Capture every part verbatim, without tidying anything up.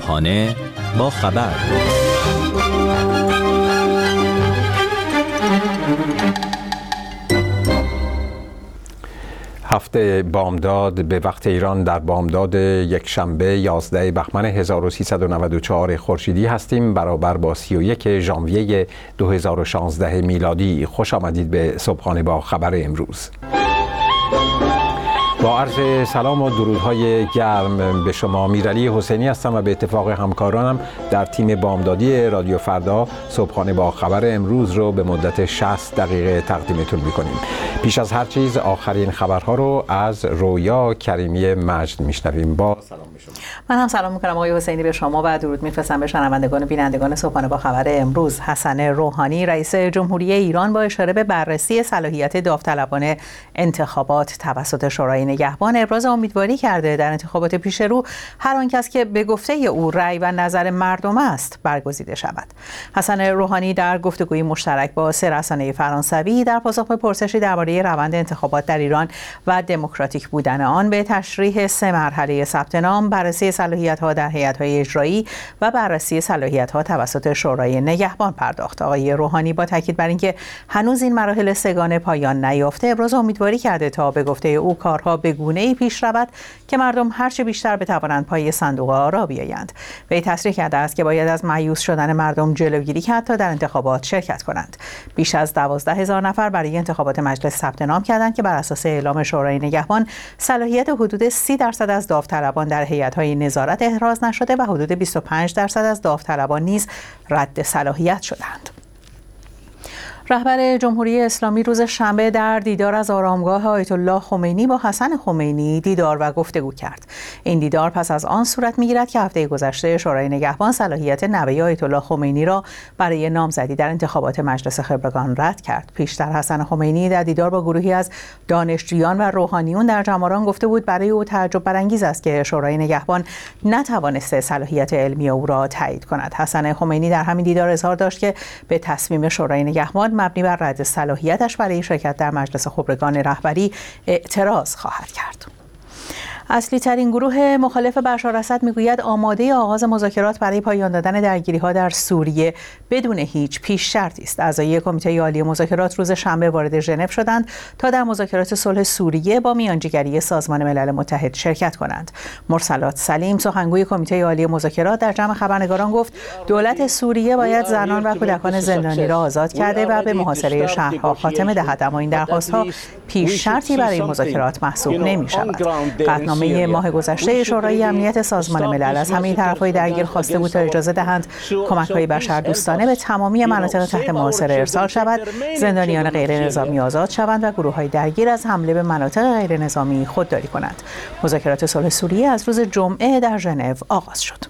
صبحانه با خبر. هفته بامداد به وقت ایران در بامداد یک شنبه یازده بهمن هزار و سیصد و نود و چهار خورشیدی هستیم، برابر با سی و یک ژانویه دو هزار و شانزده میلادی. خوش آمدید به صبحانه با خبر امروز. با عرض سلام و درودهای گرم به شما، میرعلی حسینی هستم و به اتفاق همکارانم در تیم بامدادی رادیو فردا صبحانه با خبر امروز رو به مدت شصت دقیقه تقدیمتون میکنیم. پیش از هر چیز آخرین خبرها رو از رویا کریمی مجد میشنویم. با سلام به شما. من هم سلام میکنم آقای حسینی به شما و درود میفرستم به شنوندگان و بینندگان صبحانه با خبر امروز. حسن روحانی رئیس جمهوری ایران با اشاره به بررسی صلاحیت داوطلبانه انتخابات توسط شورای نگهبان ابراز امیدواری کرده در انتخابات پیش رو هر آن کس که به گفته او رأی و نظر مردم است برگزیده شود. حسن روحانی در گفتگوی مشترک با سه رسانه فرانسوی در پاسخ به پرسشی درباره روند انتخابات در ایران و دموکراتیک بودن آن به تشریح سه مرحله ثبت نام، بررسی صلاحیت‌ها در هیئت‌های اجرایی و بررسی صلاحیت‌ها توسط شورای نگهبان پرداخت. آقای روحانی با تاکید بر اینکه هنوز این مراحل سگانه پایان نیافته ابراز امیدواری کرده تا به گفته او کارها به گونه‌ای پیش رود که مردم هرچه بیشتر بتوانند پای صندوق آرا بیایند. وی تصریح کرده است که باید از مایوس شدن مردم جلوگیری کرد تا در انتخابات شرکت کنند. بیش از دوازده هزار نفر برای انتخابات مجلس ثبت نام کردند که بر اساس اعلام شورای نگهبان صلاحیت حدود سی درصد از داوطلبان در هیئت‌های نظارت احراز نشده و حدود بیست و پنج درصد از داوطلبان نیز رد صلاحیت شدند. رهبر جمهوری اسلامی روز شنبه در دیدار از آرامگاه آیت الله خمینی با حسن خمینی دیدار و گفتگو کرد. این دیدار پس از آن صورت می‌گیرد که هفته گذشته شورای نگهبان صلاحیت نوه آیت الله خمینی را برای نامزدی در انتخابات مجلس خبرگان رد کرد. پیشتر حسن خمینی در دیدار با گروهی از دانشجویان و روحانیون در جماران گفته بود برای او تعجب برانگیز است که شورای نگهبان نتوانسته صلاحیت علمی او را تایید کند. حسن خمینی در همین دیدار اظهار داشت که به تصمیم شورای نگهبان مبنی بر رد صلاحیتش برای شرکت در مجلس خبرگان رهبری اعتراض خواهد کرد. اصلی ترین گروه مخالف بشار اسد میگوید آماده آغاز مذاکرات برای پایان دادن درگیری‌ها در سوریه بدون هیچ پیش شرطی است. اعضای کمیته عالی مذاکرات روز شنبه وارد ژنو شدند تا در مذاکرات صلح سوریه با میانجیگری سازمان ملل متحد شرکت کنند. مرسلات سلیم سخنگوی کمیته عالی مذاکرات در جمع خبرنگاران گفت دولت سوریه باید زنان و کودکان زندانی را آزاد کرده و به محاصره شهرها خاتمه دهد، اما این درخواست‌ها پیش شرطی برای مذاکرات محسوب نمی‌شود. قطعنامه ماه گذشته شورای امنیت سازمان ملل از همه طرف‌های درگیر خواسته بود تا اجازه دهند کمک‌های بشردوستانه به تمامی مناطق تحت محاصره ارسال شود، زندانیان غیر نظامی آزاد شوند و گروه‌های درگیر از حمله به مناطق غیر نظامی خودداری کنند. مذاکرات صلح سوریه از روز جمعه در ژنو آغاز شد.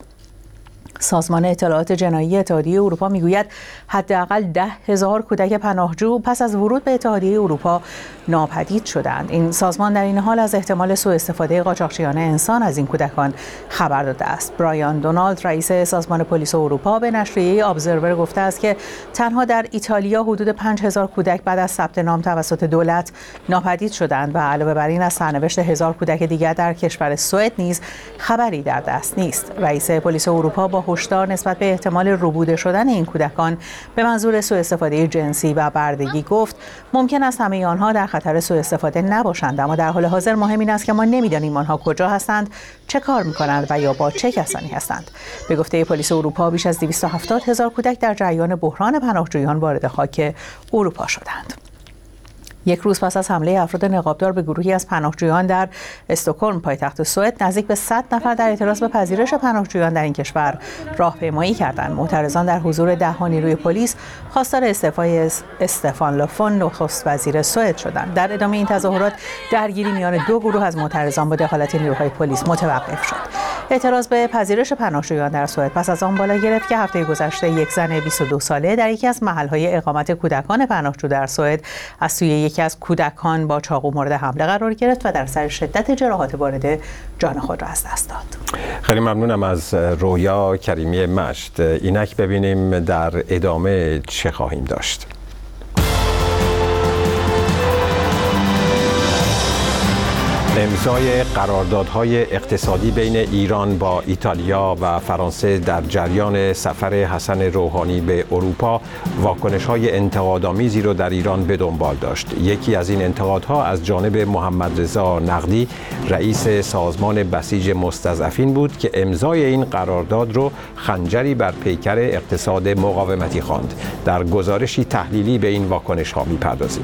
سازمان اطلاعات جنایی اتحادیه اروپا میگوید حداقل ده هزار کودک پناهجو پس از ورود به اتحادیه اروپا ناپدید شدند. این سازمان در این حال از احتمال سوء استفاده قاچاقچیان انسان از این کودکان خبر داده است. برایان دونالد رئیس سازمان پلیس اروپا به نشریه ابزرور گفته است که تنها در ایتالیا حدود پنج هزار کودک بعد از ثبت نام توسط دولت ناپدید شدند و علاوه بر این از سرنوشت هزار کودک دیگر در کشور سوئد نیز خبری در دست نیست. رئیس پلیس اروپا با هشدار نسبت به احتمال ربوده شدن این کودکان به منظور سوء استفاده جنسی و بردگی گفت ممکن است همه آنها در خطر سوء استفاده نباشند، اما در حال حاضر مهم این است که ما نمی‌دانیم آنها کجا هستند، چه کار می‌کنند و یا با چه کسانی هستند. به گفته پلیس اروپا بیش از دویست و هفتاد هزار کودک در جریان بحران پناهجویان وارد خاک اروپا شدند. یک روز پس از حمله افراد نقابدار به گروهی از پناهجویان در استکهلم پایتخت سوئد، نزدیک به صد نفر در اعتراض به پذیرش پناهجویان در این کشور راهپیمایی کردند. معترضان در حضور ده نیروی پلیس خواستار استعفای استفان لوفون نخست وزیر سوئد شدند. در ادامه این تظاهرات درگیری میان دو گروه از معترضان با دخالت نیروهای پلیس متوقف شد. اعتراض به پذیرش پناهجویان در سوئد پس از آن بالا گرفت که هفته گذشته یک زن بیست و دو ساله در یکی از محل‌های اقامت کودکان پناهجو در سوئد از سوی یکی از کودکان با چاقو مورد حمله قرار گرفت و در سر شدت جراحات وارده جان خود را از دست داد. خیلی ممنونم از رویا کریمی مجد. اینک ببینیم در ادامه چه خواهیم داشت. امضای قراردادهای اقتصادی بین ایران با ایتالیا و فرانسه در جریان سفر حسن روحانی به اروپا واکنش‌های انتقادآمیزی را در ایران به دنبال داشت. یکی از این انتقادها از جانب محمد رضا نقدی، رئیس سازمان بسیج مستضعفین بود که امضای این قرارداد رو خنجری بر پیکر اقتصاد مقاومتی خواند. در گزارشی تحلیلی به این واکنش‌ها می‌پردازیم.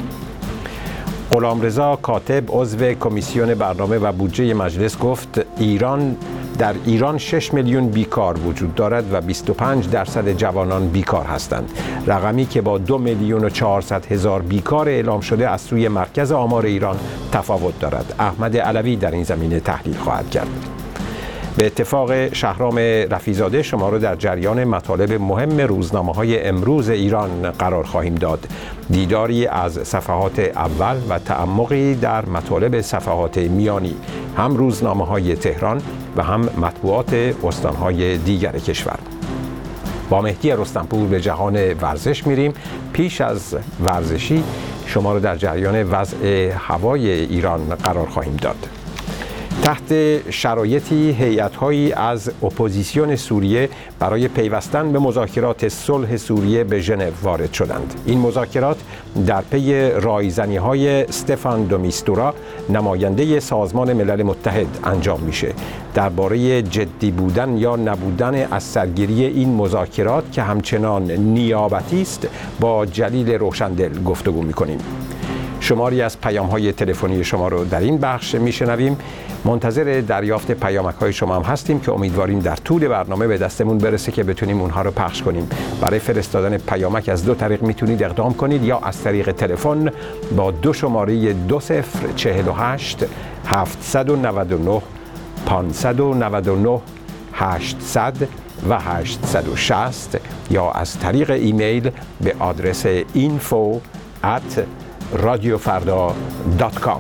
غلامرضا کاتب، عضو کمیسیون برنامه و بودجه مجلس، گفت ایران در ایران شش میلیون بیکار وجود دارد و بیست و پنج درصد جوانان بیکار هستند. رقمی که با دو میلیون و چهارصد هزار بیکار اعلام شده از سوی مرکز آمار ایران تفاوت دارد. احمد علوی در این زمینه تحلیل خواهد کرد. به اتفاق شهرام رفیع‌زاده شما را در جریان مطالب مهم روزنامه‌های امروز ایران قرار خواهیم داد. دیداری از صفحات اول و تعمقی در مطالب صفحات میانی، هم روزنامه‌های تهران و هم مطبوعات استان‌های دیگر کشور. با مهدی رستمپور به جهان ورزش میریم. پیش از ورزشی شما را در جریان وضع هوای ایران قرار خواهیم داد. تحت شرایطی هیئت‌هایی از اپوزیسیون سوریه برای پیوستن به مذاکرات صلح سوریه به ژنو وارد شدند. این مذاکرات در پی رایزنی‌های استفان دو میستورا، نماینده سازمان ملل متحد، انجام میشه. درباره جدی بودن یا نبودن از سرگیری این مذاکرات که همچنان نیابتی است با جلیل روشندل گفتگو می‌کنیم. شماری از پیام‌های تلفنی شما رو در این بخش میشنویم. منتظر دریافت پیامک‌های شما هم هستیم که امیدواریم در طول برنامه به دستمون برسه که بتونیم اونها رو پخش کنیم. برای فرستادن پیامک از دو طریق میتونید اقدام کنید، یا از طریق تلفن با دو شماره دو صفر چهل و هشت هفتصد و نود و نه پانصد و نود و نه هشتصد و هشتصد و شصت، یا از طریق ایمیل به آدرس اینفو ات رادیو فردا دات کام.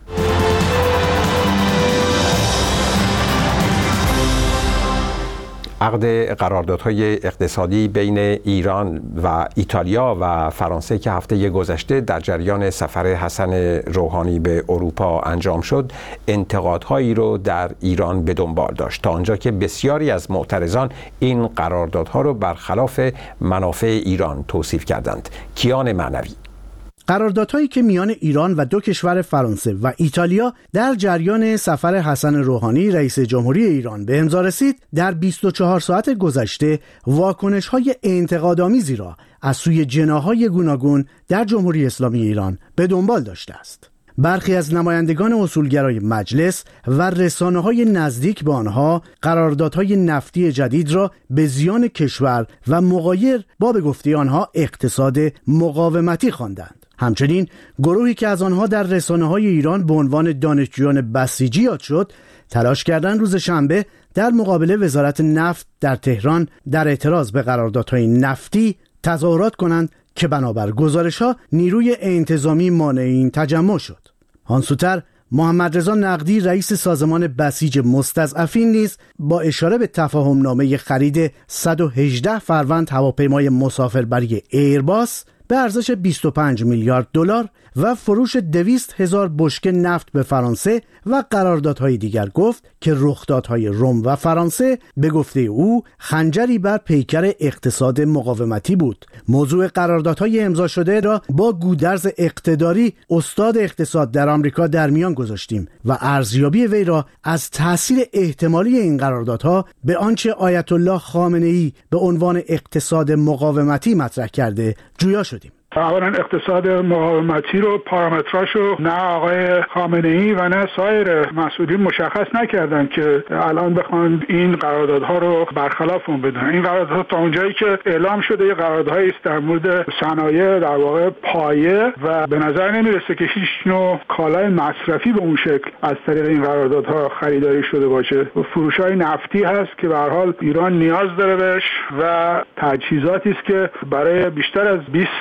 عقد قراردادهای اقتصادی بین ایران و ایتالیا و فرانسه که هفته گذشته در جریان سفر حسن روحانی به اروپا انجام شد، انتقادهایی رو در ایران به دنبال داشت، تا آنجا که بسیاری از معترضان این قراردادها رو برخلاف منافع ایران توصیف کردند. کیان معنوی: قراردادهایی که میان ایران و دو کشور فرانسه و ایتالیا در جریان سفر حسن روحانی رئیس جمهوری ایران به امضا رسید، در بیست و چهار ساعت گذشته واکنش‌های انتقادآمیزی را از سوی جناح‌های گوناگون در جمهوری اسلامی ایران به دنبال داشته است. برخی از نمایندگان اصولگرای مجلس و رسانه‌های نزدیک به آنها قراردادهای نفتی جدید را به زیان کشور و مغایر با به گفته آنها اقتصاد مقاومتی خواندند. همچنین گروهی که از آنها در رسانه‌های ایران به عنوان دانشجویان بسیجی یاد شد، تلاش کردند روز شنبه در مقابل وزارت نفت در تهران در اعتراض به قراردادهای نفتی تظاهرات کنند که بنابر گزارش‌ها نیروی انتظامی مانع این تجمع شد. آن سوتر محمد رضا نقدی، رئیس سازمان بسیج مستضعفین، نیز با اشاره به تفاهم نامه خرید صد و هجده فروند هواپیمای مسافربری ایرباس به ارزش بیست و پنج میلیارد دلار و فروش دویست هزار بشکه نفت به فرانسه و قراردادهای دیگر گفت که رخدادهای روم و فرانسه به گفته او خنجری بر پیکر اقتصاد مقاومتی بود. موضوع قراردادهای امضا شده را با گودرز اقتداری استاد اقتصاد در آمریکا در میان گذاشتیم و ارزیابی وی را از تاثیر احتمالی این قراردادها به آنچه آیت الله خامنه‌ای به عنوان اقتصاد مقاومتی مطرح کرده جویا شدیم. اولا اقتصاد مقاومتی رو پارامتراشو نه آقای خامنه‌ای و نه سایر مسئولین مشخص نکردن که الان بخوان این قراردادها رو برخلاف اون بدن. این قراردادها تا اونجایی که اعلام شده یه قراردادهایی است در مورد صنایع در واقع پایه و به نظر نمیرسه که هیچ نوع کالای مصرفی به اون شکل از طریق این قراردادها خریداری شده باشه. فروش‌های نفتی هست که به هر حال ایران نیاز داره بهش و تجهیزاتی است که برای بیشتر از بیست سال به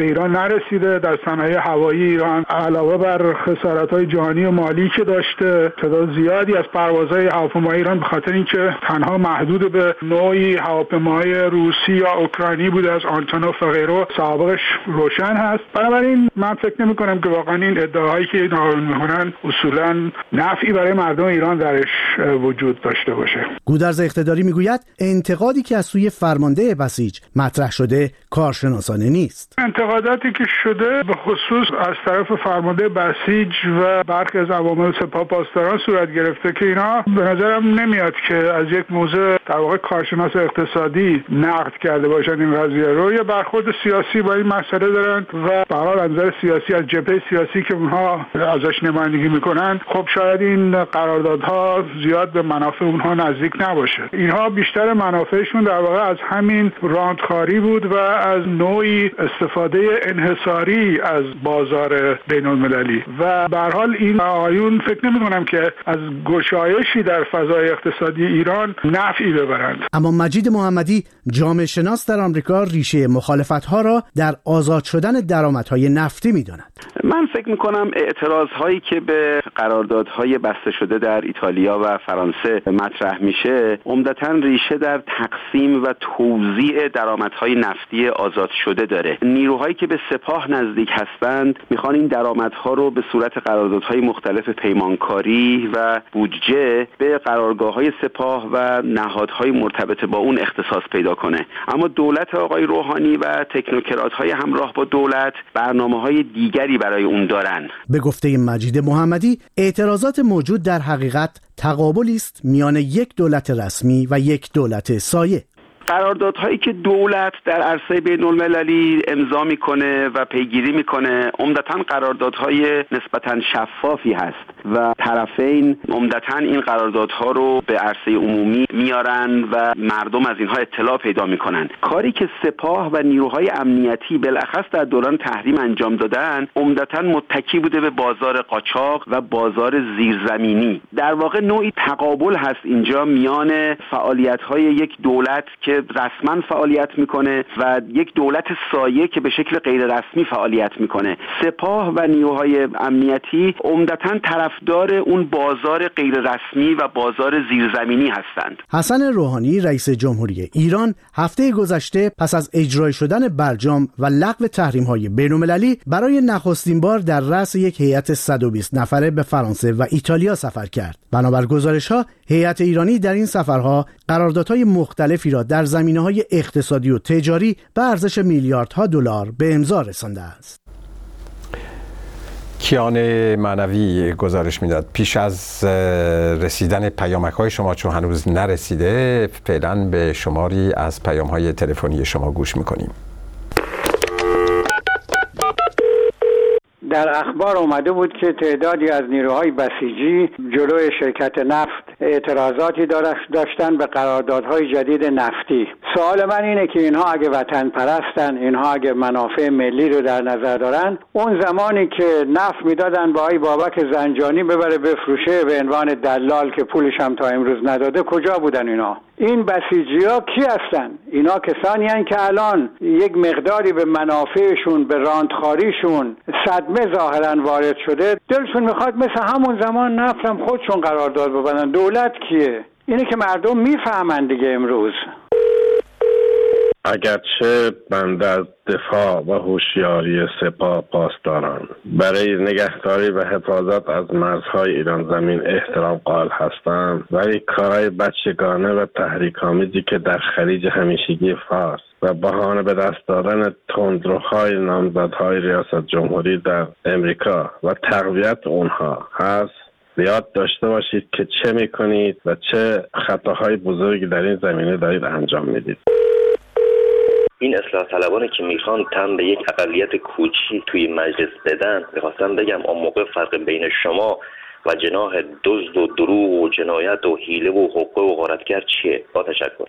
به ایران نرسیده. در صنایع هوایی ایران علاوه بر خسارت‌های جانی و مالی که داشته، تعداد زیادی از پروازهای هواپیمای ایران به خاطر اینکه تنها محدود به نوعی هواپیماهای روسی یا اوکراینی بوده از آنتونوف و غیره، سابقش روشن هست. بنابراین من فکر نمی‌کنم که واقعا این ادعاهایی که اینا می‌کنن اصولاً نفعی برای مردم ایران درش وجود داشته باشه. گودرز اقتداری میگوید انتقادی که از سوی فرمانده بسیج مطرح شده کارشناسانه نیست. انتقاداتی که شده به خصوص از طرف فرمانده بسیج و برخی از عوامل سپاه پاسداران صورت گرفته که اینا به نظرم نمیاد که از یک موضع در واقع کارشناس اقتصادی نقد کرده باشن این قضیه رو، یا برخورد سیاسی با این مسئله دارن و به هر حال نظر سیاسی از جبهه سیاسی که اونها ازش نمایندگی میکنن، خب شاید این قراردادها زیاد به منافع اونها نزدیک نباشه. اینها بیشتر منافعشون در واقع از همین راندخاری بود و از نوعی استفاده انحصاری از بازار بین المللی و به هر حال این آیون فکر نمی‌کنم که از گشایشی در فضای اقتصادی ایران نفعی ببرند. اما مجید محمدی جامعه شناس در آمریکا ریشه مخالفت‌ها را در آزاد شدن درآمدهای نفتی می‌داند. من فکر می‌کنم اعتراض‌هایی که به قراردادهای بسته شده در ایتالیا و فرانسه مطرح میشه عمدتاً ریشه در تقسیم و توزیع درآمدهای نفتی آزاد شده داره. نیروهایی که به سپاه نزدیک هستند میخوان این درآمدها رو به صورت قراردادهای مختلف پیمانکاری و بودجه به قرارگاه‌های سپاه و نهادهای مرتبط با اون اختصاص پیدا کنه. اما دولت آقای روحانی و تکنوکرات‌های همراه با دولت برنامه‌های دیگری برای اون دارن. به گفته مجید محمدی اعتراضات موجود در حقیقت تقابلی است میان یک دولت رسمی و یک دولت سایه. قراردادهایی که دولت در عرصه بین المللی امضا میکنه و پیگیری میکنه عمدتاً قراردادهای نسبتاً شفافی هست و طرفین عمدتاً این قراردادها رو به عرصه عمومی میارن و مردم از اینها اطلاع پیدا میکنن. کاری که سپاه و نیروهای امنیتی بالاخص در دوران تحریم انجام دادن عمدتاً متکی بوده به بازار قاچاق و بازار زیرزمینی. در واقع نوعی تقابل هست اینجا میان فعالیت‌های یک دولت که رسما فعالیت میکنه و یک دولت سایه که به شکل غیر رسمی فعالیت میکنه. سپاه و نیروهای امنیتی عمدتاً طرفدار اون بازار غیر رسمی و بازار زیرزمینی هستند. حسن روحانی رئیس جمهوری ایران هفته گذشته پس از اجرای شدن برجام و لغو تحریم‌های بین‌المللی برای نخستین بار در رأس یک هیئت صد و بیست نفره به فرانسه و ایتالیا سفر کرد. بنابر گزارش‌ها هیئت ایرانی در این سفرها قراردادهای مختلفی را در زمینه‌های اقتصادی و تجاری به ارزش میلیاردها دلار به امضا رسانده است. کیان معنوی گزارش میداد پیش از رسیدن پیامک‌های شما چون هنوز نرسیده فعلا به شماری از پیام‌های تلفنی شما گوش می‌کنیم. در اخبار اومده بود که تعدادی از نیروهای بسیجی جلوی شرکت نفت اعتراضاتی داشتن به قراردادهای جدید نفتی. سوال من اینه که اینها اگه وطن پرستن، اینها اگه منافع ملی رو در نظر دارن، اون زمانی که نفت میدادن با آقای بابک زنجانی ببره بفروشه به عنوان دلال که پولش هم تا امروز نداده، کجا بودن اینا؟ این بسیجی‌ها کی هستن؟ اینا کسانی هستند که الان یک مقداری به منافعشون، به راندخاریشون صدمه ظاهراً وارد شده، دلشون میخواد مثل همون زمان نفت هم خودشون قرارداد ببندن. دولت کیه؟ اینه که مردم میفهمن دیگه امروز. اگرچه بنده از دفاع و هوشیاری سپاه پاسداران برای نگهداری و حفاظت از مرزهای ایران زمین احترام قائل هستم، ولی کارهای بچگانه و تحریک‌آمیزی که در خلیج همیشگی فارس و بهانه به دست دادن تندروهای نامزدهای ریاست جمهوری در امریکا و تقویت اونها هست، یاد داشته باشید که چه میکنید و چه خطاهای بزرگی در این زمینه دارید انجام میدید. این اصلاح طلبانی که میخوان تن به یک اقلیت کوچی توی مجلس بدن، میخواستم بگم اون موقع فرق بین شما و جناح دزد و دروغ و جنایت و حیله و حقوق و غارتگر چیه؟ با تشکر.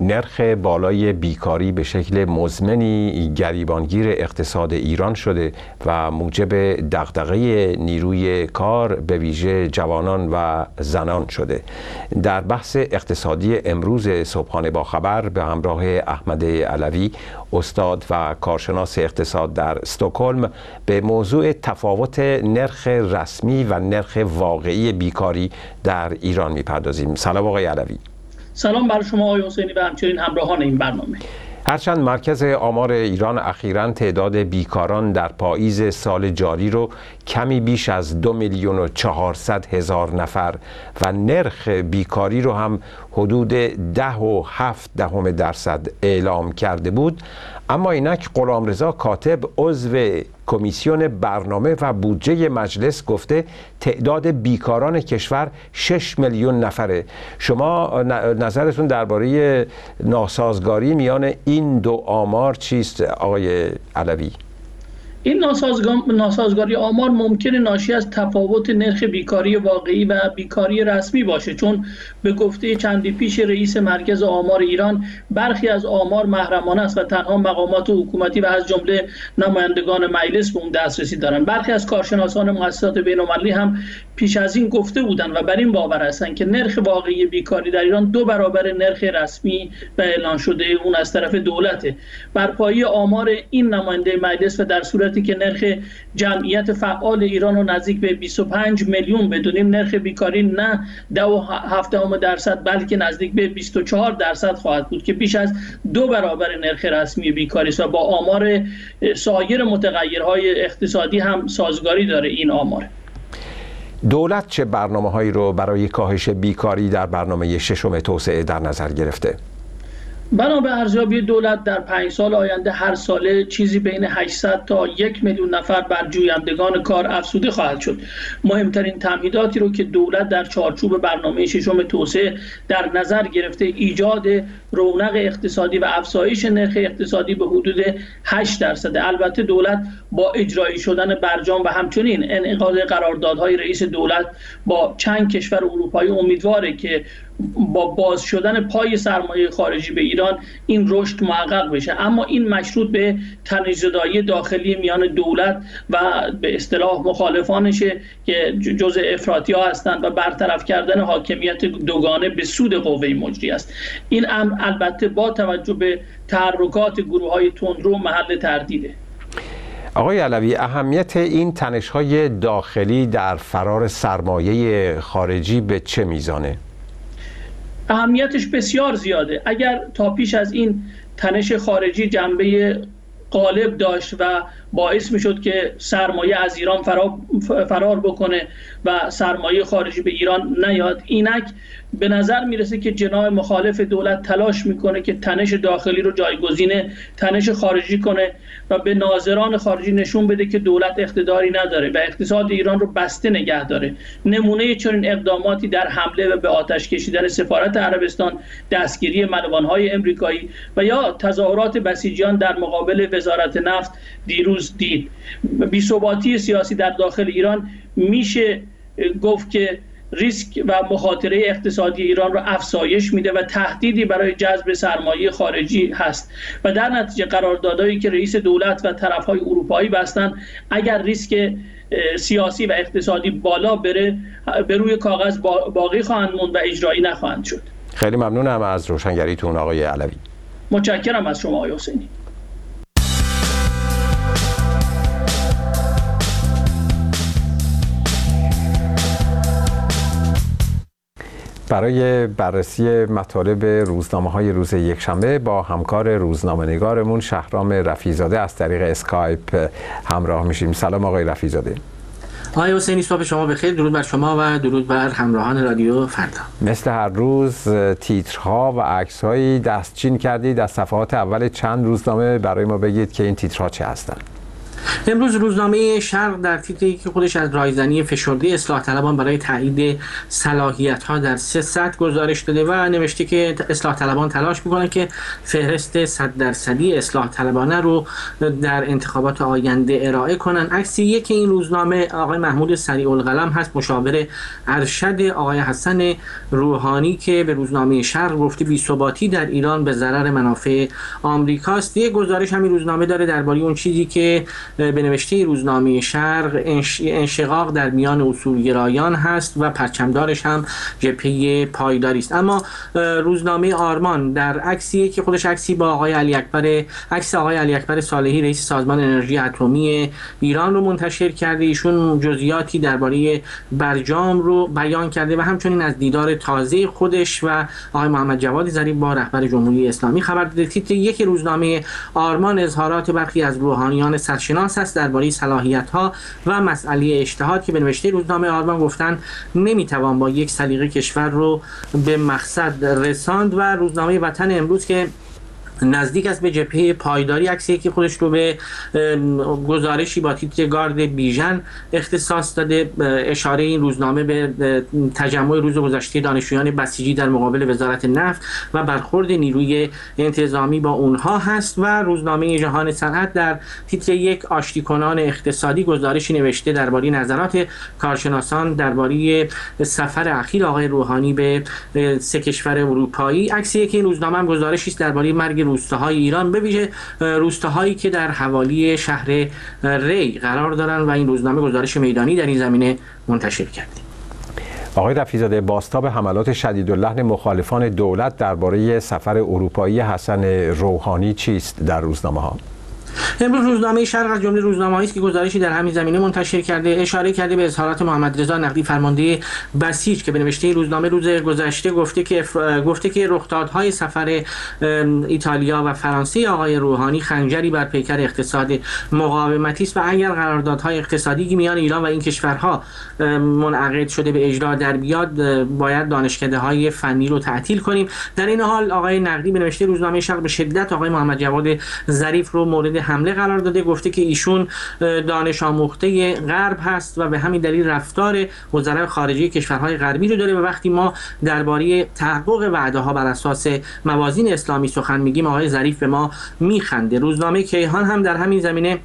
نرخ بالای بیکاری به شکل مزمنی گریبانگیر اقتصاد ایران شده و موجب دغدغه نیروی کار به ویژه جوانان و زنان شده. در بحث اقتصادی امروز صبحانه با خبر به همراه احمد علوی، استاد و کارشناس اقتصاد در استکهلم، به موضوع تفاوت نرخ رسمی و نرخ واقعی بیکاری در ایران میپردازیم. سلام آقای علوی. سلام بر شما آقای حسینی و همچنین همراهان این برنامه. هرچند مرکز آمار ایران اخیراً تعداد بیکاران در پاییز سال جاری رو کمی بیش از دو میلیون و چهارصد هزار نفر و نرخ بیکاری رو هم حدود ده و هفت دهم درصد اعلام کرده بود، اما اینک غلامرضا کاتب عضو کمیسیون برنامه و بودجه مجلس گفته تعداد بیکاران کشور شش میلیون نفره. شما نظرتون درباره ناسازگاری میان این دو آمار چیست آقای علوی؟ این ناسازگاری آمار ممکنه ناشی از تفاوت نرخ بیکاری واقعی و بیکاری رسمی باشه، چون به گفته چندی پیش رئیس مرکز آمار ایران برخی از آمار محرمانه است و تنها مقامات حکومتی و از جمله نمایندگان مجلس به اون دسترسی دارن. برخی از کارشناسان مؤسسات بین‌المللی هم پیش از این گفته بودن و بر این باور هستند که نرخ واقعی بیکاری در ایران دو برابر نرخ رسمی و اعلان شده اون از طرف دولته. بر پایه آمار این نماینده مجلس و در صورت که نرخ جمعیت فعال ایران رو نزدیک به بیست و پنج میلیون بدونیم، نرخ بیکاری نه دو و هفت دهم درصد بلکه نزدیک به بیست و چهار درصد خواهد بود که بیش از دو برابر نرخ رسمی بیکاری است و با آمار سایر متغیرهای اقتصادی هم سازگاری داره این آمار. دولت چه برنامه‌هایی رو برای کاهش بیکاری در برنامه ششم توسعه در نظر گرفته؟ بنا به ارزیابی دولت در پنج سال آینده هر ساله چیزی بین هشتصد تا یک میلیون نفر بر جویندگان کار افزوده خواهد شد. مهمترین تمهیداتی رو که دولت در چارچوب برنامه ششم توسعه در نظر گرفته ایجاد رونق اقتصادی و افزایش نرخ اقتصادی به حدود هشت درصد. البته دولت با اجرایی شدن برجام و همچنین انعقاد قراردادهای رئیس دولت با چند کشور اروپایی امیدواره که با باز شدن پای سرمایه خارجی به ایران این رشد محقق بشه، اما این مشروط به تنش‌زدایی داخلی میان دولت و به اصطلاح مخالفانشه که جزء افراطی‌ها هستند و برطرف کردن حاکمیت دوگانه به سود قوه مجری است. این امر البته با توجه به تحرکات گروه‌های تندرو محل تردیده. آقای علوی، اهمیت این تنش‌های داخلی در فرار سرمایه خارجی به چه میزانه؟ اهمیتش بسیار زیاده. اگر تا پیش از این تنش خارجی جنبه غالب داشت و باعث می شد که سرمایه از ایران فرار بکنه و سرمایه خارجی به ایران نیاد، اینک به نظر میرسه که جناح مخالف دولت تلاش میکنه که تنش داخلی رو جایگزین تنش خارجی کنه و به ناظران خارجی نشون بده که دولت اقتداری نداره و اقتصاد ایران رو بسته نگه داره. نمونه چنین اقداماتی در حمله و به آتش کشیدن سفارت عربستان، دستگیری ملوانهای امریکایی و یا تظاهرات بسیجیان در مقابل وزارت نفت دیروز دید. بی‌ثباتی سیاسی در داخل ایران میشه گفت که ریسک و مخاطره اقتصادی ایران را افزایش میده و تهدیدی برای جذب سرمایه خارجی هست و در نتیجه قراردادهایی که رئیس دولت و طرفهای اروپایی بستن اگر ریسک سیاسی و اقتصادی بالا بره به روی کاغذ باقی خواهند موند و اجرایی نخواهند شد. خیلی ممنونم از روشنگریتون آقای علوی. متشکرم از شما آقای حسینی. برای بررسی مطالب روزنامه‌های روز یکشنبه با همکار روزنامه‌نگارمون شهرام رفیع‌زاده از طریق اسکایپ همراه میشیم. سلام آقای رفیع‌زاده. آقای حسینی، صبح شما بخیر. درود بر شما و درود بر همراهان رادیو فردا. مثل هر روز تیترها و عکس‌هایی دستچین کردید. از صفحات اول چند روزنامه برای ما بگید که این تیترها چه هستند؟ امروز روزنامه شرق در تیتری که خودش از رایزنی فشرده اصلاح طلبان برای تایید صلاحیت‌ها در سه سطح گزارش داده و نوشته که اصلاح طلبان تلاش می‌کنند که فهرست صد درصدی اصلاح طلبانه رو در انتخابات آینده ارائه کنند. عکس یک این روزنامه آقای محمود سریع القلم هست، مشاور ارشد آقای حسن روحانی، که به روزنامه شرق گفته بی‌ثباتی در ایران به ضرر منافع آمریکاست. یک گزارش همین روزنامه داره درباره اون چیزی که به نوشته روزنامه شرق انشقاق در میان اصولگرایان هست و پرچمدارش هم جبهه پایداری است. اما روزنامه آرمان در عکسی که خودش عکسی با آقای علی اکبر عکس آقای علی اکبر صالحی رئیس سازمان انرژی اتمی ایران رو منتشر کرده. ایشون جزئیاتی درباره برجام رو بیان کرده و همچنین از دیدار تازه خودش و آقای محمد جواد ظریف با رهبر جمهوری اسلامی خبر داده. تیتر یک روزنامه آرمان اظهارات برخی از روحانیان سرشناس است درباره صلاحیت‌ها و مسئله اجتهاد که به نوشته روزنامه آرمان گفتن نمیتوان با یک سلیقه کشور رو به مقصد رساند. و روزنامه وطن امروز که نزدیک است به جبهه پایداری عکسی که خودش رو به گزارشی با تیتر گارد بیژن اختصاص داده. اشاره این روزنامه به تجمع روز گذشته دانشجویان بسیجی در مقابل وزارت نفت و برخورد نیروی انتظامی با اونها هست. و روزنامه جهان صنعت در تیتر یک آشتی کنان اقتصادی گزارشی نوشته درباره نظرات کارشناسان درباره سفر اخیر آقای روحانی به سه کشور اروپایی. عکسی که این روزنامه هم گزارشی است درباره مرگ روستاهای ایران، به ویژه روستاهایی که در حوالی شهر ری قرار دارند و این روزنامه گزارش میدانی در این زمینه منتشر کرده. آقای رفیع‌زاده، بازتاب حملات شدیداللحن مخالفان دولت درباره سفر اروپایی حسن روحانی چیست در روزنامه‌ها؟ امروز روزنامه شرق از جمله روزنامه‌ای است که گزارشی در همین زمینه منتشر کرده. اشاره کرده به اظهارات محمد رضا نقدی فرمانده بسیج که به نوشته روزنامه روز گذشته گفته که گفته که رخدادهای سفر ایتالیا و فرانسه آقای روحانی خنجری بر پیکر اقتصاد مقاومتی است و اگر قراردادهای اقتصادی که میان ایران و این کشورها منعقد شده به اجرا در بیاد باید دانشکده‌های فنی رو تعطیل کنیم. در این حال آقای نقدی به نوشته روزنامه شرق به شدت آقای محمد جواد ظریف رو مورد حمله قرار داده. گفته که ایشون دانش آموخته غرب هست و به همین دلیل رفتار وزرای خارجه کشورهای غربی رو داره و وقتی ما درباره تحقق وعده ها بر اساس موازین اسلامی سخن میگیم آقای ظریف به ما میخنده. روزنامه کیهان هم در همین زمینه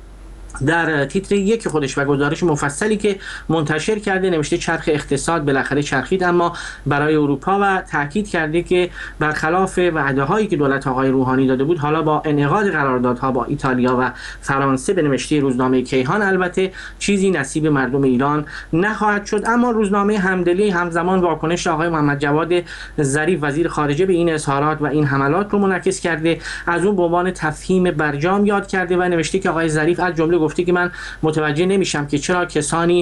در تیتر یک خودش و گزارش مفصلی که منتشر کرده نوشته چرخ اقتصاد بالاخره چرخید اما برای اروپا و تاکید کرده که برخلاف وعده‌هایی که دولت آقای روحانی داده بود حالا با انعقاد قراردادها با ایتالیا و فرانسه به نوشته روزنامه کیهان البته چیزی نصیب مردم ایران نخواهد شد. اما روزنامه همدلی همزمان واکنش آقای محمد جواد ظریف وزیر خارجه به این اظهارات و این حملات رو منعکس کرده. از اون به عنوان تفهیم برجام یاد کرده و نوشته که آقای ظریف از جمله گفته که من متوجه نمیشم که چرا کسانی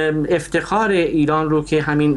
افتخار ایران رو که همین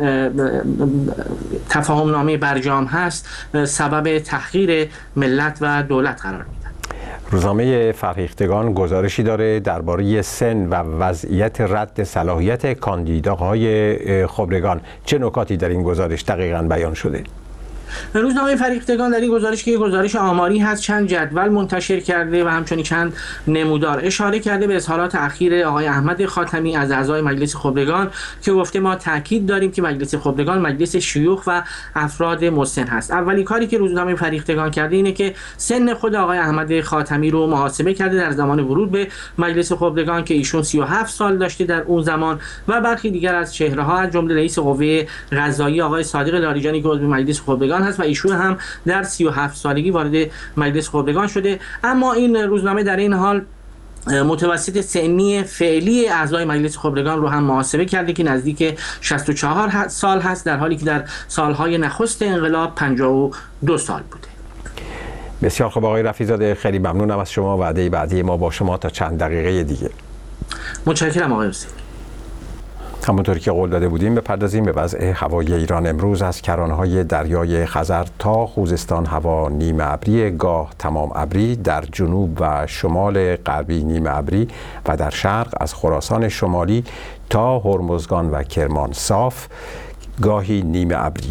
تفاهم نامه برجام هست سبب تحقیر ملت و دولت قرار میدن. روزنامه فرهیختگان گزارشی داره درباره سن و وضعیت رد صلاحیت کاندیداهای خبرگان. چه نکاتی در این گزارش دقیقاً بیان شده؟ روزنامه فرهیختگان در این گزارش که یک گزارش آماری هست چند جدول منتشر کرده و همچنین چند نمودار. اشاره کرده به اظهارات اخیر آقای احمد خاتمی از اعضای مجلس خبرگان که گفته ما تاکید داریم که مجلس خبرگان مجلس شیوخ و افراد مسن هست. اولین کاری که روزنامه فرهیختگان کرده اینه که سن خود آقای احمد خاتمی رو محاسبه کرده در زمان ورود به مجلس خبرگان که ایشون سی و هفت سال داشته در اون زمان و برخی دیگر از چهره‌ها از جمله رئیس قوه قضاییه آقای صادق لاریجانی که عضو مجلس خبرگان هست و ایشون هم در سی و هفت سالگی وارد مجلس خبرگان شده. اما این روزنامه در این حال متوسط سنی فعلی اعضای مجلس خبرگان رو هم محاسبه کرده که نزدیک شصت و چهار سال هست در حالی که در سالهای نخست انقلاب پنجاه و دو سال بوده. بسیار خوب آقای رفیع‌زاده، خیلی ممنونم از شما. وعده بعدی ما با شما تا چند دقیقه دیگه. متشکرم آقای حسینی. همونطوری که قول داده بودیم بپردازیم به وضع هوای ایران. امروز از کرانهای دریای خزر تا خوزستان هوا نیمه ابری گاه تمام ابری، در جنوب و شمال غربی نیمه ابری و در شرق از خراسان شمالی تا هرمزگان و کرمان صاف گاهی نیمه ابری.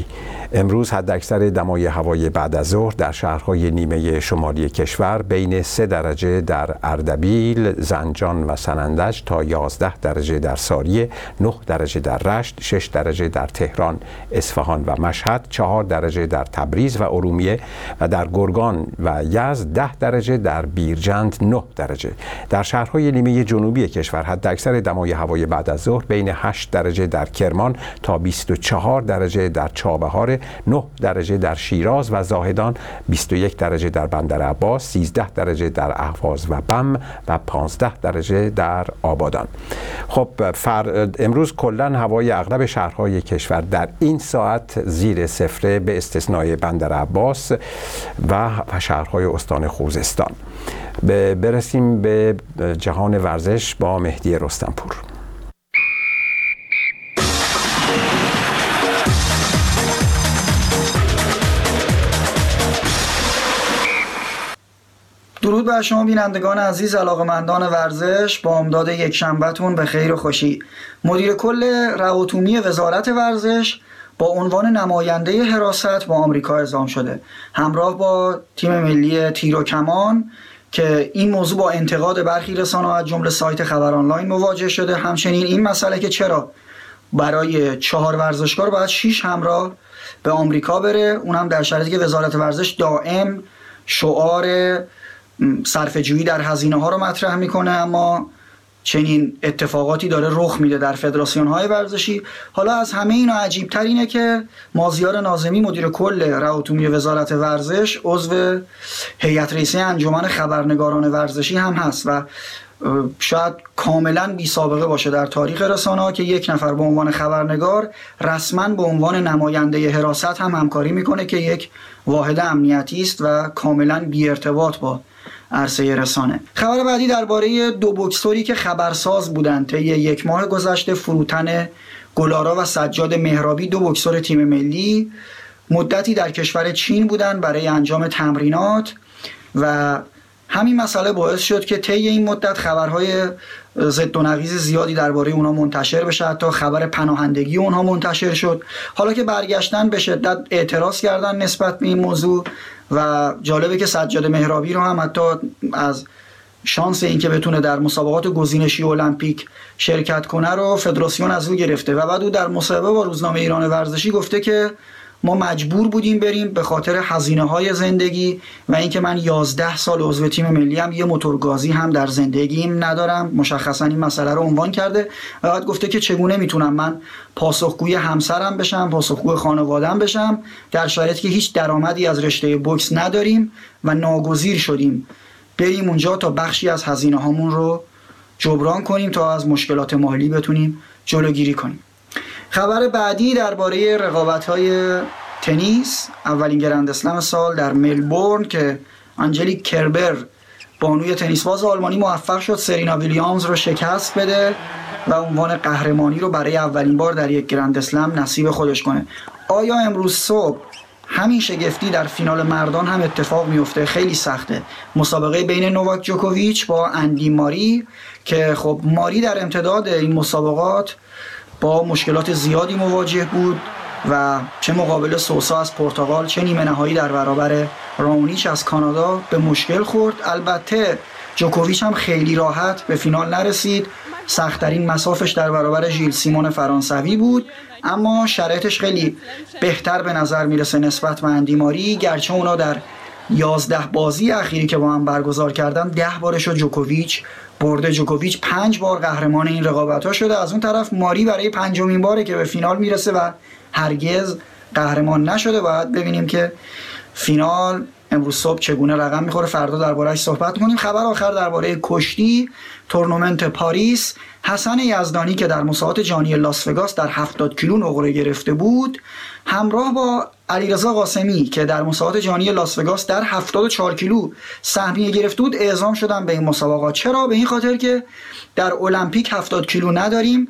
امروز حداکثر دمای هوای بعد از ظهر در شهرهای نیمه شمالی کشور بین سه درجه در اردبیل، زنجان و سنندج تا یازده درجه در ساریه، نه درجه در رشت، شش درجه در تهران، اصفهان و مشهد، چهار درجه در تبریز و ارومیه و در گرگان و یزد، ده درجه در بیرجند، نه درجه. در شهرهای نیمه جنوبی کشور حداکثر دمای هوای بعد از ظهر بین هشت درجه در کرمان تا بیست و چهار درجه در چابهار، نه درجه در شیراز و زاهدان، بیست و یک درجه در بندر عباس، سیزده درجه در اهواز و بم و پانزده درجه در آبادان. خب فر... امروز کلاً هوای اغلب شهرهای کشور در این ساعت زیر صفر به استثنای بندر عباس و شهرهای استان خوزستان. برسیم به جهان ورزش با مهدی رستمپور. درود بر شما بینندگان عزیز، علاقه‌مندان ورزش. با امداد یک شنبهتون به خیر و خوشی. مدیر کل رعوتومی وزارت ورزش با عنوان نماینده حراست با آمریکا اعزام شده، همراه با تیم ملی تیر و کمان که این موضوع با انتقاد برخی رسانه‌ها از جمله سایت خبر آنلاین مواجه شده. همچنین این مسئله که چرا برای چهار ورزشکار باید شش همراه به آمریکا بره، اونم در شرایطی که وزارت ورزش دائم شعار صرفه‌جویی در هزینه ها رو مطرح میکنه، اما چنین اتفاقاتی داره رخ میده در فدراسیون های ورزشی. حالا از همه اینا عجیب تر اینه که مازیار ناظمی مدیر کل رعوتومی وزارت ورزش عضو هیئت رئیسه انجمن خبرنگاران ورزشی هم هست و شاید کاملا بی سابقه باشه در تاریخ رسانه ها که یک نفر به عنوان خبرنگار رسما به عنوان نماینده حراست هم همکاری میکنه که یک واحد امنیتی است و کاملا بی ارتباط با عرصه رسانه. خبر بعدی درباره دو بوکسوری که خبرساز بودند طی یک ماه گذشته، فروتن گلارا و سجاد مهرابی، دو بوکسور تیم ملی، مدتی در کشور چین بودند برای انجام تمرینات و همین مسئله باعث شد که طی این مدت خبرهای ضد و نقیض زیادی درباره اونها منتشر بشه، حتی خبر پناهندگی اونها منتشر شد. حالا که برگشتن به شدت اعتراض کردن نسبت به این موضوع و جالبه که سجاد مهرابی رو هم حتی از شانس این که بتونه در مسابقات گزینشی المپیک شرکت کنه رو فدراسیون از او گرفته و بعد او در مصاحبه با روزنامه ایران ورزشی گفته که ما مجبور بودیم بریم به خاطر هزینه‌های زندگی و اینکه من یازده سال عضو تیم ملی ام، یه موتورگازی هم در زندگیم ندارم. مشخصا این مسئله رو عنوان کرده و بعد گفته که چگونه میتونم من پاسخگوی همسرم بشم، پاسخگوی خانواده‌ام بشم در شرایطی که هیچ درآمدی از رشته بوکس نداریم و ناگزیر شدیم بریم اونجا تا بخشی از هزینه‌هامون رو جبران کنیم تا از مشکلات مالی بتونیم جلوگیری کنیم. خبر بعدی درباره رقابت‌های تنیس، اولین گرند اسلم سال در ملبورن که آنجلیک کربر بانوی تنیسباز آلمانی موفق شد سرینا ویلیامز رو شکست بده و عنوان قهرمانی رو برای اولین بار در یک گرند اسلم نصیب خودش کنه. آیا امروز صبح همین شگفتی در فینال مردان هم اتفاق میفته؟ خیلی سخته. مسابقه بین نوواک جوکوویچ با اندی ماری که خب ماری در امتداد این مسابقات با مشکلات زیادی مواجه بود و چه مقابل سوسا از پرتغال، چه نیمه نهایی در برابر راونیچ از کانادا به مشکل خورد. البته جوکوویچ هم خیلی راحت به فینال نرسید، سخت‌ترین مسافش در برابر ژیل سیمون فرانسوی بود، اما شرایطش خیلی بهتر به نظر میرسه نسبت به اندی ماری، گرچه اونا در یازده بازی اخیری که با هم برگزار کردن ده بارش رو جوکوویچ برده. جوکوویچ پنج بار قهرمان این رقابت‌ها شده. از اون طرف ماری برای پنجمین باره که به فینال میرسه و هرگز قهرمان نشده. باید ببینیم که فینال امروز صبح چگونه رقم میخوره، فردا درباره‌اش صحبت کنیم. خبر آخر درباره کشتی، تورنمنت پاریس، حسن یزدانی که در مسابقات جهانی لاس وگاس در هفتاد کیلو نقره گرفته بود، همراه با علیرضا قاسمی که در مسابقات جهانی لاس وگاس در هفتاد و چهار کیلو سهمیه گرفته بود اعزام شدن به این مسابقات. چرا؟ به این خاطر که در المپیک هفتاد کیلو نداریم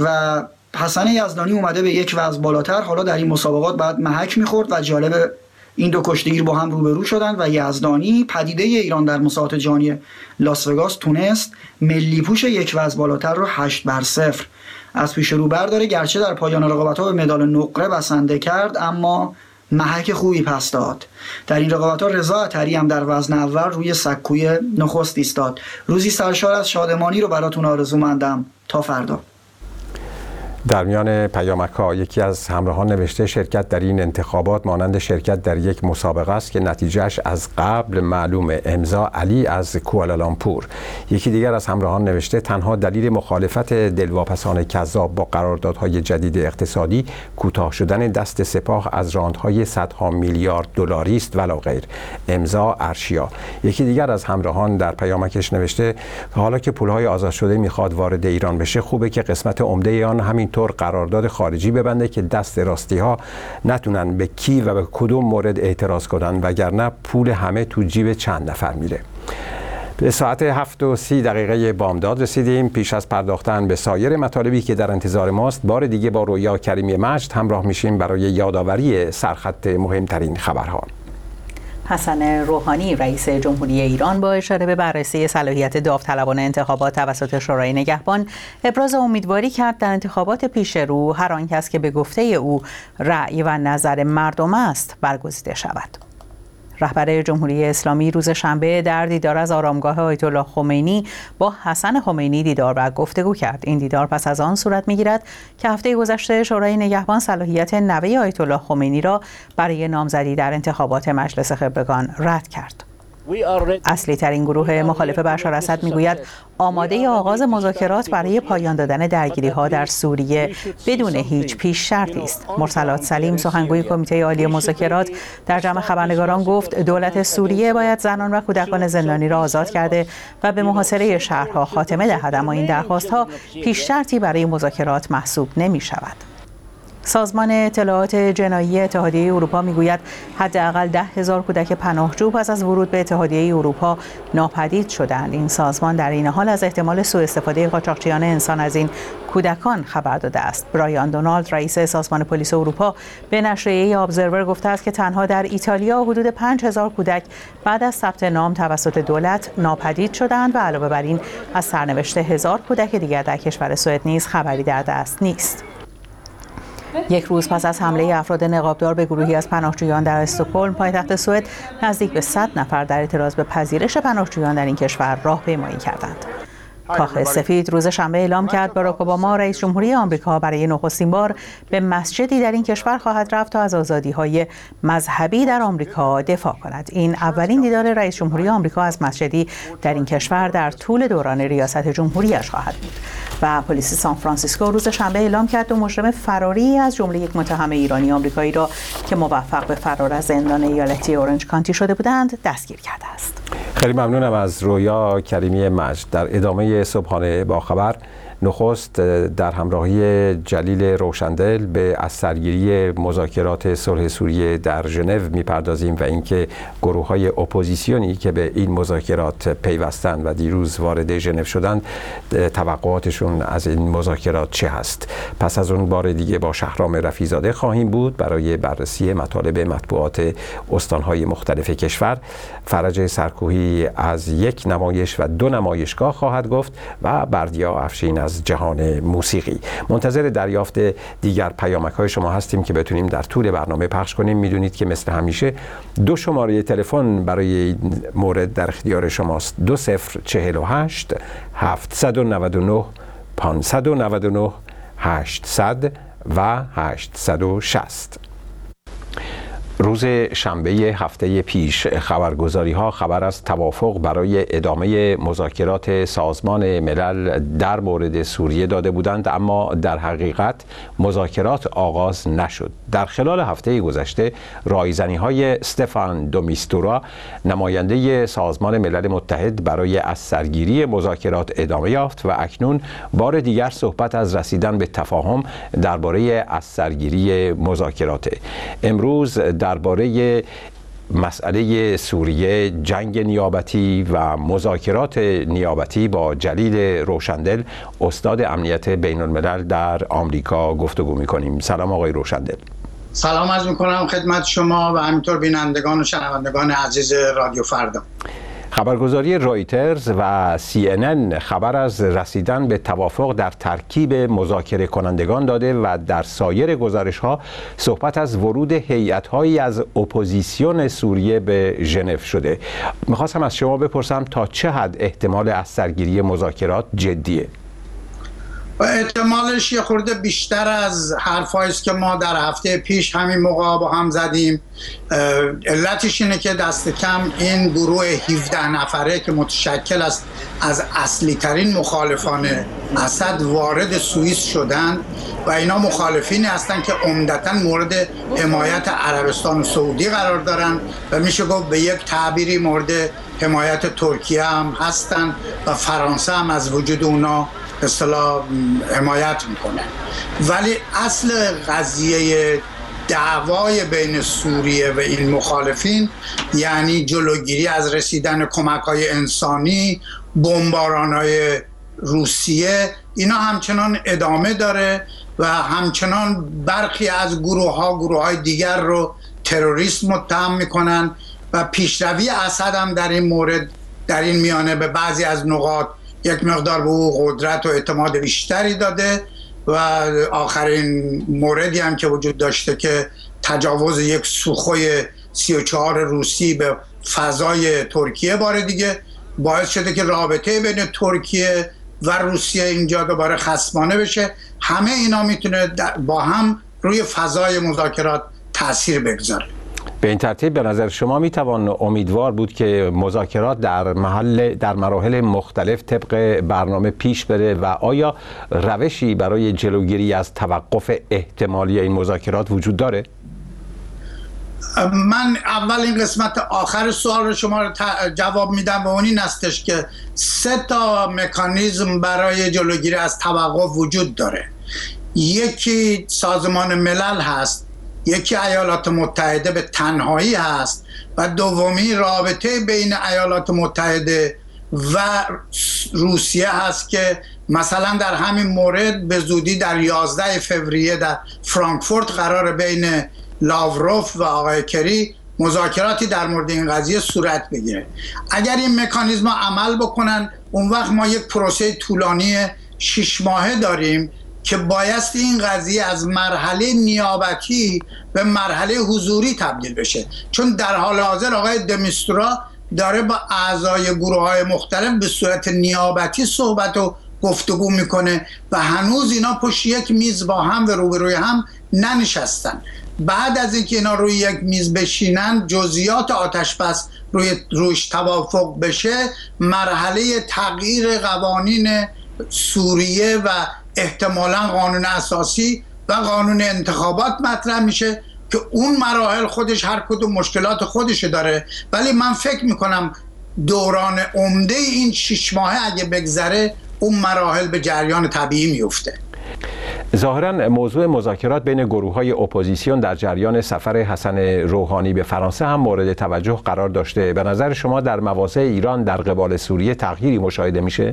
و حسن یزدانی اومده به یک وزن بالاتر. حالا در این مسابقات بعد محک میخورد و جالب این دو کشتیگیر با هم روبرو شدن و یزدانی پدیده ایران در مسابقات جهانی لاس وگاس تونست ملی پوش یک وزن بالاتر رو هشت بر صفر از پیش رو برداره. گرچه در پایان رقابت‌ها به مدال نقره بسنده کرد، اما محک خوبی پس داد. در این رقابت‌ها رضا عطری هم در وزن اول روی سکوی نخست ایستاد. روزی سرشار از شادمانی رو براتون آرزومندم. تا فردا. در میان پیامک‌ها یکی از همراهان نوشته شرکت در این انتخابات مانند شرکت در یک مسابقه است که نتیجهش از قبل معلومه. امضا علی از کوالالامپور. یکی دیگر از همراهان نوشته تنها دلیل مخالفت دلواپسان کذاب با قراردادهای جدید اقتصادی کوتاه شدن دست سپاه از راندهای صدها میلیارد دلاری است ولا غیر. امضا ارشیا. یکی دیگر از همراهان در پیامکش نوشته حالا که پولهای آزاد شده میخواد وارد ایران بشه خوبه که قسمت عمده آن همین طور قرارداد خارجی ببنده که دست راستی ها نتونن به کی و به کدوم مورد اعتراض کنن وگرنه پول همه تو جیب چند نفر میره. به ساعت هفت و سی دقیقه بامداد رسیدیم. پیش از پرداختن به سایر مطالبی که در انتظار ماست بار دیگه با رویا کریمی مجد همراه میشیم برای یادآوری سرخط مهمترین خبرها. حسن روحانی رئیس جمهوری ایران با اشاره به بررسی صلاحیت داوطلبانه انتخابات توسط شورای نگهبان ابراز امیدواری کرد در انتخابات پیش رو هر آن کس که به گفته او رأی و نظر مردم است برگزیده شود. رهبر جمهوری اسلامی روز شنبه در دیدار از آرامگاه آیت الله خمینی با حسن خمینی دیدار و گفتگو کرد. این دیدار پس از آن صورت می‌گیرد که هفته گذشته شورای نگهبان صلاحیت نوه آیت الله خمینی را برای نامزدی در انتخابات مجلس خبرگان رد کرد. اصلی ترین گروه مخالف بشار اسد میگوید آماده آغاز مذاکرات برای پایان دادن درگیری ها در سوریه بدون هیچ پیش شرطی است. مرسلات سلیم سخنگوی کمیته عالی مذاکرات در جمع خبرنگاران گفت دولت سوریه باید زنان و کودکان زندانی را آزاد کرده و به محاصره شهرها خاتمه دهد، اما این درخواست ها پیش شرطی برای مذاکرات محسوب نمی شود. سازمان اطلاعات جنایی اتحادیه اروپا میگوید حداقل ده هزار کودک پناهجو پس از ورود به اتحادیه اروپا ناپدید شدند. این سازمان در این حال از احتمال سوء استفاده قاچاقچیان انسان از این کودکان خبر داده است. برایان دونالد رئیس سازمان پلیس اروپا به نشریه ابزرور گفته است که تنها در ایتالیا حدود پنج هزار کودک بعد از ثبت نام توسط دولت ناپدید شدند و علاوه بر این از سرنوشت هزار کودک دیگر در کشور سوئد نیز خبری در دست نیست. یک روز پس از حمله افراد نقابدار به گروهی از پناهجویان در استکهلم پایتخت سوئد، نزدیک به صد نفر در اعتراض به پذیرش پناهجویان در این کشور راهپیمایی کردند. کاخ سفید روز شنبه اعلام کرد باراک اوباما رئیس جمهوری آمریکا برای نخستین بار به مسجدی در این کشور خواهد رفت تا از آزادی‌های مذهبی در آمریکا دفاع کند. این اولین دیدار رئیس جمهوری آمریکا از مسجدی در این کشور در طول دوران ریاست جمهوریش خواهد بود. و پلیس سان فرانسیسکو روز شنبه اعلام کرد دو مجرم فراری از جمله یک متهم ایرانی آمریکایی را که موفق به فرار از زندان ایالتی اورنج کانتی شده بودند دستگیر کرده است. خیلی ممنونم از رویا کریمی مجد. در ادامه صبحانه با خبر نخست در همراهی جلیل روشندل به از سرگیری مذاکرات صلح سوریه در ژنو میپردازیم و اینکه گروه‌های اپوزیسیونی که به این مذاکرات پیوستند و دیروز وارد ژنو شدند توقعاتشون از این مذاکرات چه هست. پس از اون بار دیگه با شهرام رفیع‌زاده خواهیم بود برای بررسی مطالب مطبوعات استان‌های مختلف کشور. فرج سرکوهی از یک نمایش و دو نمایشگاه خواهد گفت و بردیا افشین از جهان موسیقی. منتظر دریافت دیگر پیامک‌های شما هستیم که بتونیم در طول برنامه پخش کنیم. میدونید که مثل همیشه دو شماره تلفن برای این مورد در اختیار شماست: دو صفر چهل و هشت هفتصد و نود و نه پانصد و نود و نه هشتصد و هشتصد و شصت. روز شنبه هفته پیش خبرگزاری ها خبر از توافق برای ادامه مذاکرات سازمان ملل در مورد سوریه داده بودند، اما در حقیقت مذاکرات آغاز نشد. در خلال هفته گذشته رایزنی های استفان دومیستورا نماینده سازمان ملل متحد برای از سرگیری مذاکرات ادامه یافت و اکنون بار دیگر صحبت از رسیدن به تفاهم درباره از سرگیری مذاکرات. امروز درباره مسئله سوریه، جنگ نیابتی و مذاکرات نیابتی با جلیل روشندل استاد امنیت بین الملل در آمریکا گفتگو می‌کنیم. سلام آقای روشندل. سلام عرض می‌کنم خدمت شما و همینطور بینندگان و شنوندگان عزیز رادیو فردا. خبرگزاری رایترز و سی ان ان خبر از رسیدن به توافق در ترکیب مذاکره کنندگان داده و در سایر گزارش‌ها صحبت از ورود هیئت‌هایی از اپوزیسیون سوریه به ژنو شده. می‌خواستم از شما بپرسم تا چه حد احتمال از سرگیری مذاکرات جدیه؟ و احتمالش یه خورده بیشتر از حرفایی است که ما در هفته پیش همین موقع با هم زدیم. علتش اینه که دست کم این گروه هفده نفره که متشکل است از اصلی ترین مخالفان اسد وارد سوئیس شدن و اینا مخالفینی هستن که عمدتاً مورد حمایت عربستان و سعودی قرار دارن و میشه گفت به یک تعبیری مورد حمایت ترکیه هم هستن و فرانسه هم از وجود اونا اصطلاح حمایت میکنه. ولی اصل قضیه دعوای بین سوریه و این مخالفین یعنی جلوگیری از رسیدن کمک‌های انسانی، بمباران‌های روسیه، اینا همچنان ادامه داره و همچنان برخی از گروه‌ها گروه‌های دیگر رو تروریسم متهم میکنن و پیشروی اسد هم در این مورد در این میانه به بعضی از نقاط یک مقدار به او قدرت و اعتماد بیشتری داده و آخرین موردی هم که وجود داشته که تجاوز یک سوخوی سی و چهار روسی به فضای ترکیه بار دیگه باعث شده که رابطه بین ترکیه و روسیه اینجا دوباره خصمانه بشه. همه اینا میتونه با هم روی فضای مذاکرات تأثیر بگذاره. به این ترتیب به نظر شما میتوان امیدوار بود که مذاکرات در محل در مراحل مختلف طبق برنامه پیش بره و آیا روشی برای جلوگیری از توقف احتمالی این مذاکرات وجود داره؟ من اول این قسمت آخر سوال رو شما رو جواب میدم و اون این هستش که سه تا مکانیزم برای جلوگیری از توقف وجود داره. یکی سازمان ملل هست، یکی ایالات متحده به تنهایی هست و دومی رابطه بین ایالات متحده و روسیه هست که مثلا در همین مورد به زودی در یازده فوریه در فرانکفورت قرار بین لاوروف و آقای کری مذاکراتی در مورد این قضیه صورت بگیره. اگر این مکانیزم عمل بکنن اون وقت ما یک پروسه طولانی شش ماهه داریم که بایستی این قضیه از مرحله نیابتی به مرحله حضوری تبدیل بشه، چون در حال حاضر آقای دمیستورا داره با اعضای گروه‌های مختلف به صورت نیابتی صحبت و گفتگو میکنه و هنوز اینا پشت یک میز با هم و روبروی هم ننشستن. بعد از اینکه اینا روی یک میز بشینن جزئیات آتشبس روی روش توافق بشه، مرحله تغییر قوانین سوریه و احتمالاً قانون اساسی و قانون انتخابات مطرح میشه که اون مراحل خودش هر کدوم مشکلات خودش داره. ولی من فکر میکنم دوران عمده این شش ماهه اگه بگذره اون مراحل به جریان طبیعی میفته. ظاهراً موضوع مذاکرات بین گروه‌های اپوزیسیون در جریان سفر حسن روحانی به فرانسه هم مورد توجه قرار داشته. به نظر شما در مواضع ایران در قبال سوریه تغییری مشاهده میشه؟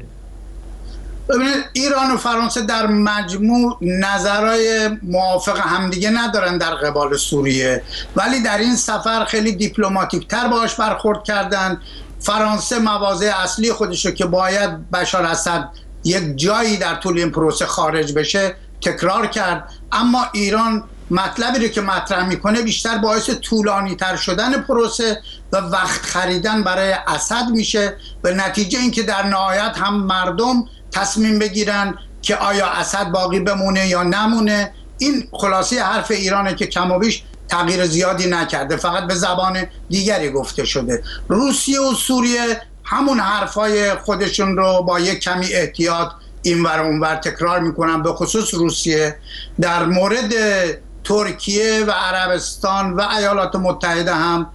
ببینید ایران و فرانسه در مجموع نظرهای موافق همدیگه ندارن در قبال سوریه، ولی در این سفر خیلی دیپلماتیک تر باهاش برخورد کردن. فرانسه مواضع اصلی خودشو که باید بشار اسد یک جایی در طول این پروسه خارج بشه تکرار کرد، اما ایران مطلبی رو که مطرح میکنه بیشتر باعث طولانی تر شدن پروسه و وقت خریدن برای اسد میشه، به نتیجه اینکه در نهایت هم مردم تصمیم بگیرن که آیا اسد باقی بمونه یا نمونه. این خلاصه حرف ایرانه که کم و بیش تغییر زیادی نکرده، فقط به زبان دیگری گفته شده. روسیه و سوریه همون حرفای خودشون رو با یک کمی احتیاط اینور و اونور تکرار میکنن، به خصوص روسیه. در مورد ترکیه و عربستان و ایالات متحده هم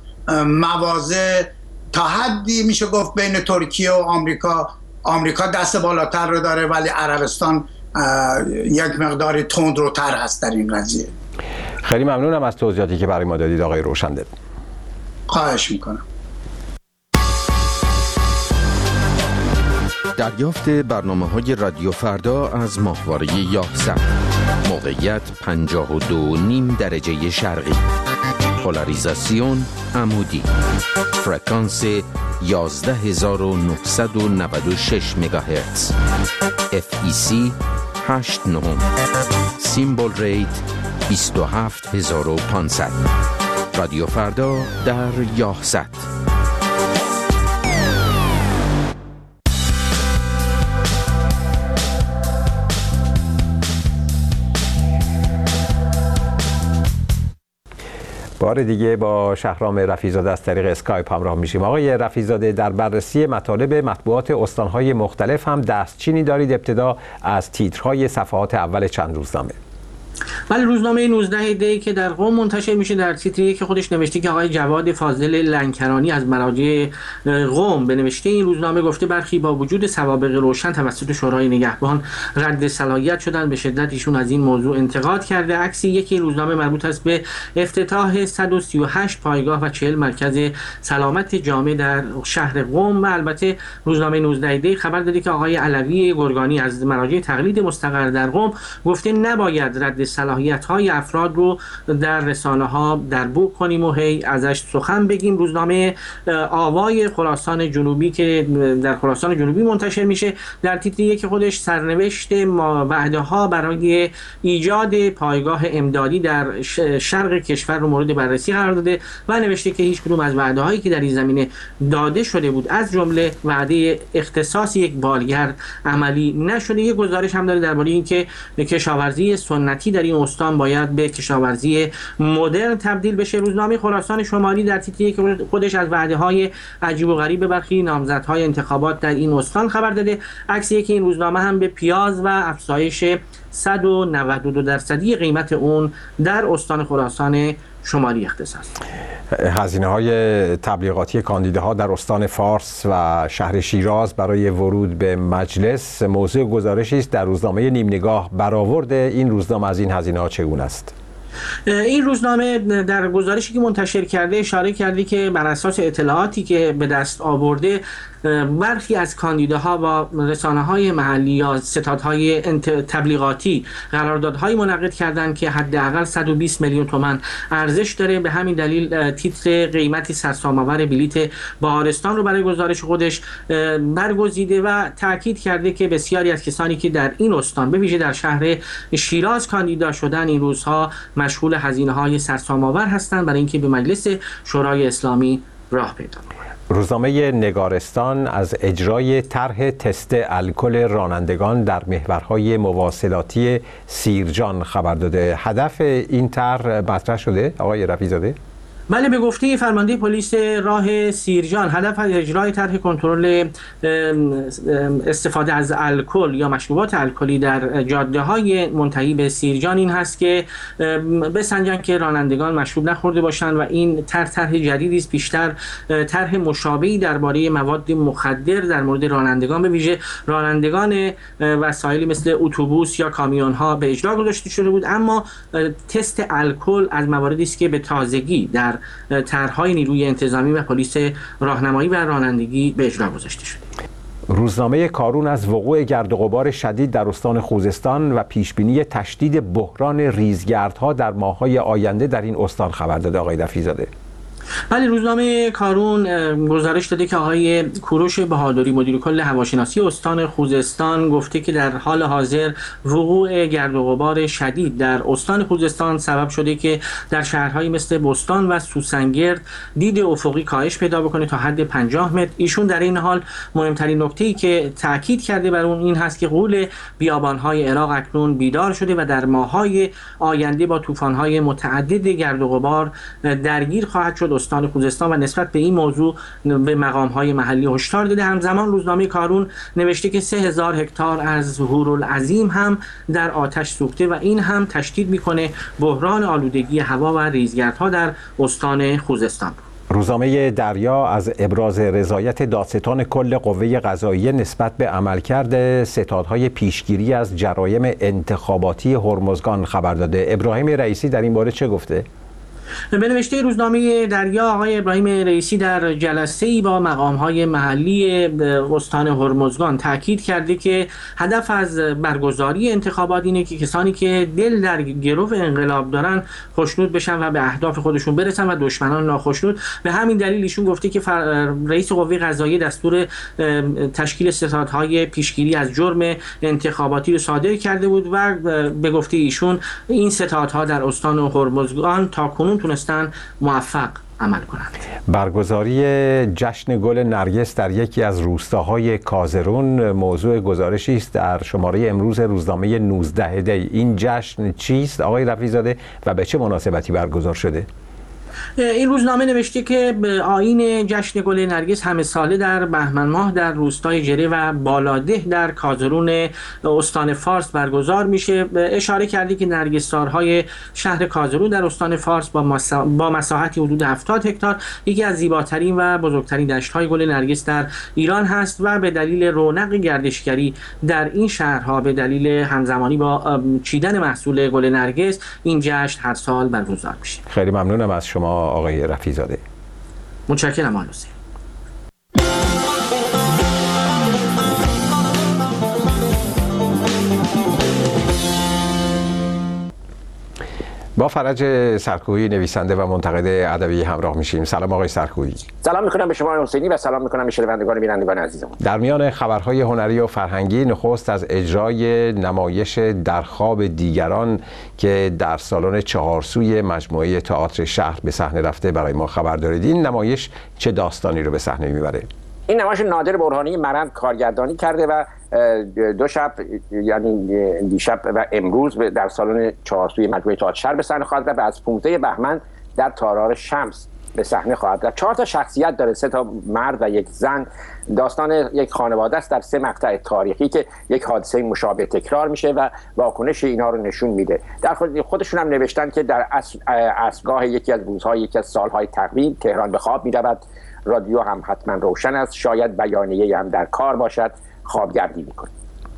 مواضع تا حدی میشه گفت بین ترکیه و آمریکا آمریکا دست بالاتر رو داره، ولی عربستان یک مقداری تندروتر هست در این قضیه. خیلی ممنونم از توضیحاتی که برای ما دادید آقای روشندل. خواهش میکنم. دریافت برنامه‌های رادیو فردا از ماهواره یازده. موقعیت پنجاه و دو و نیم درجه شرقی. پولاریزاسیون عمودی، فرکانس یازده هزار و نهصد و نود و شش مگاهرتز، اف ای سی هشت نه، سیمبل ریت بیست و هفت هزار و پانصد. رادیو فردا در یاهصد. بار دیگه با شهرام رفیع‌زاده از طریق اسکایپ همراه میشیم. آقای رفیع‌زاده، در بررسی مطالب مطبوعات استان‌های مختلف هم دستچینی دارید، ابتدا از تیترهای صفحات اول چند روزنامه. ولی روزنامه نوزده دی که در قم منتشر میشه در تیتری که خودش نوشته که آقای جواد فاضل لنکرانی از مراجع قم به نوشته این روزنامه گفته برخی با وجود سوابق روشن توسط شورای نگهبان رد صلاحیت شدن. به شدت ایشون از این موضوع انتقاد کرده. عکسی یکی روزنامه مربوط است به افتتاح صد و سی و هشت پایگاه و چهل مرکز سلامت جامع در شهر قم. و البته روزنامه نوزده دی خبر داده که آقای علوی گرگانی از مراجع تقلید مستقر در قم گفته نباید رد صلاحیت‌های افراد رو در رسانه‌ها دربوق کنیم و هی ازش سخن بگیم. روزنامه آوای خراسان جنوبی که در خراسان جنوبی منتشر میشه در تیتری که خودش سرنوشت وعده‌ها برای ایجاد پایگاه امدادی در شرق کشور رو مورد بررسی قرار داده و نوشته که هیچ کدوم از وعده‌هایی که در این زمینه داده شده بود از جمله وعده اختصاص یک بالگرد عملی نشده. یک گزارش هم داره درباره اینکه کشاورزی سنتی در این استان باید به کشاورزی مدرن تبدیل بشه. روزنامه خراسان شمالی در تیتری که خودش از وعده‌های عجیب و غریب برخی نامزدهای انتخابات در این استان خبر داده. عکسی که این روزنامه هم به پیاز و افزایش صد و نود و دو درصدی قیمت اون در استان خراسان شمالی اختصاص. هزینه های تبلیغاتی کاندیداها در استان فارس و شهر شیراز برای ورود به مجلس موضوع گزارشی است در روزنامه نیم نگاه. برآورد این روزنامه از این هزینه ها چگونه است؟ این روزنامه در گزارشی که منتشر کرده اشاره کرده که بر اساس اطلاعاتی که به دست آورده برخی از کاندیداها با رسانه‌های محلی یا ستادهای تبلیغاتی قراردادهای منعقد کردند که حداقل صد و بیست میلیون تومان ارزش داره. به همین دلیل تیتر قیمتی سرسام‌آور بلیت بهارستان رو برای گزارش خودش برگزیده و تاکید کرده که بسیاری از کسانی که در این استان به ویژه در شهر شیراز کاندیدا شدن این روزها مشغول هزینه‌های سرسام‌آور هستند برای اینکه به مجلس شورای اسلامی راه پیدا کنند. روزنامه نگارستان از اجرای طرح تست الکل رانندگان در محورهای مواصلاتی سیرجان خبر داده. هدف این طرح مطرح شده آقای رفیع‌زاده؟ بله، به گفته فرمانده پلیس راه سیرجان هدف از اجرای طرح کنترل استفاده از الکل یا مشروبات الکلی در جاده‌های منتهی به سیرجان این هست که بسنجن که رانندگان مشروب نخورده باشند و این طرح طرح جدیدی است. پیشتر طرح مشابهی درباره مواد مخدر در مورد رانندگان به ویژه رانندگان وسایلی مثل اتوبوس یا کامیون‌ها به اجرا گذاشته شده بود، اما تست الکل از مواردی است که به تازگی در طرح‌های نیروی انتظامی و پلیس راهنمایی و رانندگی به اجرا گذاشته شده. روزنامه کارون از وقوع گرد و غبار شدید در استان خوزستان و پیشبینی تشدید بحران ریزگردها در ماه‌های آینده در این استان خبر داده. آقای رفیع‌زاده. ولی روزنامه کارون گزارش داده که آقای کوروش بهادری مدیر کل هواشناسی استان خوزستان گفته که در حال حاضر وقوع گرد و غبار شدید در استان خوزستان سبب شده که در شهرهایی مثل بستان و سوسنگرد دید افقی کاهش پیدا بکنه تا حد پنجاه متر. ایشون در این حال مهمترین نکته‌ای که تاکید کرده بر اون این هست که غول بیابان‌های عراق اکنون بیدار شده و در ماه‌های آینده با طوفان‌های متعدد گرد و غبار درگیر خواهد شد استان خوزستان و نسبت به این موضوع به مقام‌های محلی هشدار داده. همزمان روزنامه کارون نوشته که سه هزار هکتار از هورالعظیم هم در آتش سوخته و این هم تشدید می‌کنه بحران آلودگی هوا و ریزگردها در استان خوزستان. روزنامه دریا از ابراز رضایت دادستان کل قوه قضاییه نسبت به عملکرد ستادهای پیشگیری از جرایم انتخاباتی هرمزگان خبر داده. ابراهیم رئیسی در این باره چه گفته؟ به نوشته روزنامه دریا آقای ابراهیم رئیسی در جلسه‌ای با مقام‌های محلی استان هرمزگان تاکید کرده که هدف از برگزاری انتخابات اینه که کسانی که دل در گرو انقلاب دارن خوشنود بشن و به اهداف خودشون برسن و دشمنان ناخوشنود. به همین دلیل ایشون گفته که رئیس قوه قضاییه دستور تشکیل ستادهای پیشگیری از جرم انتخاباتی رو صادر کرده بود و به گفته ایشون این ستادها در استان هرمزگان تاکنون تونستن موفق عمل کنند. برگزاری جشن گل نرگس در یکی از روستاهای کازرون موضوع گزارشی است در شماره امروز روزنامه نوزده دی. این جشن چیست آقای رفیع‌زاده و به چه مناسبتی برگزار شده؟ این روزنامه نوشته که آیین جشن گل نرگس همه ساله در بهمن ماه در روستای جره و بالاده در کازرون استان فارس برگزار میشه. اشاره کردی که نرگس‌سارهای شهر کازرون در استان فارس با مسا... با مساحتی حدود هفتاد هکتار یکی از زیباترین و بزرگترین دشت‌های گل نرگس در ایران هست و به دلیل رونق گردشگری در این شهرها به دلیل همزمانی با چیدن محصول گل نرگس این جشن هر سال برگزار میشه. خیلی ممنونم از شما آقای رفیع‌زاده. متشکرم آقای حسین. با فرج سرکویی نویسنده و منتقد ادبی همراه میشیم. سلام آقای سرکویی. سلام میکنم به شما حسینی و سلام میکنم به شنوندگان بینندگان عزیزمون. در میان خبرهای هنری و فرهنگی نخست از اجرای نمایش در خواب دیگران که در سالن چهارسوی مجموعه تئاتر شهر به صحنه رفته برای ما خبر دارید. این نمایش چه داستانی رو به صحنه میبره؟ این نمایش نادر برهانی مرند کارگردانی کرده و دو شب یعنی دیشب و امروز در سالن چهارسوی مجموعه تئاتر شهر به صحنه خواهد رفت و از پانزده بهمن در تالار شمس به صحنه خواهد رفت. چهار تا شخصیت داره، سه تا مرد و یک زن. داستان یک خانواده است در سه مقطع تاریخی که یک حادثه مشابه تکرار میشه و واکنش اینا رو نشون میده. در خود خودشون هم نوشتن که در اصرگاه یکی از روزهای یکی از سالهای تقویم تهران به خواب میرود، رادیو هم حتما روشن است، شاید بیانیه هم در کار باشد، خوابگردی میکنه.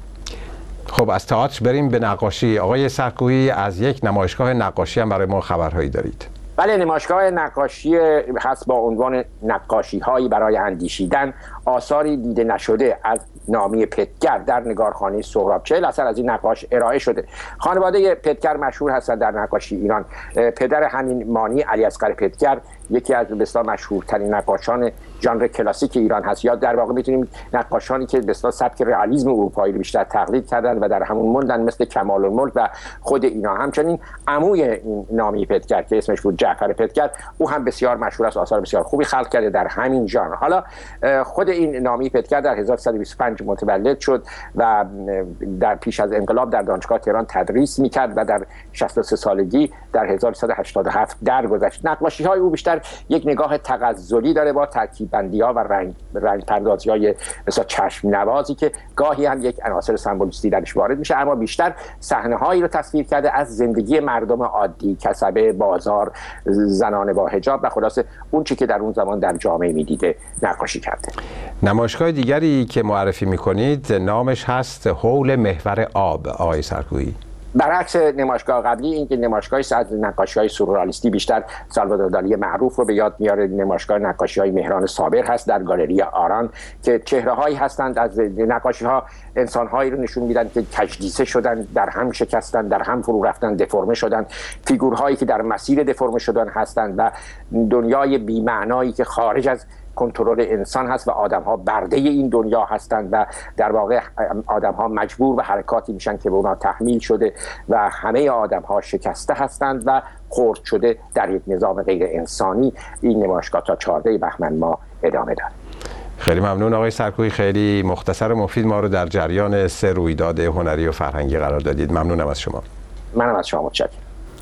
خب از تئاتر بریم به نقاشی. آقای سرکویی از یک نمایشگاه نقاشی هم برای ما خبرهایی دارید. بله، نمایشگاه نقاشی هست با عنوان نقاشی هایی برای اندیشیدن، آثاری دیده نشده از نامی پتگر در نگارخانه سهراب. چهل اثر از این نقاش ارائه شده. خانواده پتگر مشهور هستند در نقاشی ایران. پدر همین مانی علی اصغر پتگر یکی از بسیار مشهورترین نقاشان ژانر کلاسیک ایران هست، یا در واقع میتونیم نقاشانی که بسیار سبک رئالیسم اروپایی رو بیشتر تقلید کردن و در همون موندن، مثل کمال الملک و خود اینا. همچنین عموی این نامی پتگر که اسمش بود جعفر پتگر، او هم بسیار مشهور است، آثار بسیار خوبی خلق کرده در همین ژانر. حالا خود این نامی پتگر در هزار و سیصد و بیست و پنج متولد شد و در پیش از انقلاب در دانشگاه تهران تدریس میکرد و در شصت و سه سالگی در هزار و سیصد و هشتاد و هفت درگذشت. نقاشی های او بیشتر یک نگاه تغزلی داره با ترکیب بندی ها و رنگ رنگ پردازی های مثلا چشم نوازی که گاهی هم یک عناصر سمبولیستی درش وارد میشه، اما بیشتر صحنه هایی رو تصویر کرده از زندگی مردم عادی، کسبه، بازار، زنان با حجاب و خلاصه اون چیزی که در اون زمان در جامعه میدیده نقاشی کرده. نمایشگاه دیگری که معرفی میکنید نامش هست حول محور آب. آقای سرکویی، برعکس نمایشگاه قبلی، این که نمایشگاهی از نقاشی‌های سورئالیستی بیشتر سالوادور دالی معروف رو به یاد میاره. نمایشگاه نقاشی‌های مهران صابر هست در گالری آران که چهره‌هایی هستند از نقاشی‌ها، انسان‌هایی رو نشون میدن که کجدیسه شدن، در هم شکستن، در هم فرو رفتن، دفرمه شدن، فیگورهایی که در مسیر دفرمه شدن هستند و دنیای بی‌معنایی که خارج از کنترل انسان هست و آدم ها برده این دنیا هستند و در واقع آدم ها مجبور به حرکاتی میشن که به اونا تحمیل شده و همه آدم ها شکسته هستند و خرد شده در یک نظام غیر انسانی. این نمایشگاه تا چهاردهم بهمن ما ادامه داره. خیلی ممنون آقای سرکویی، خیلی مختصر و مفید ما رو در جریان سه رویداد هنری و فرهنگی قرار دادید. ممنونم از شما. منم از شما متشکرم.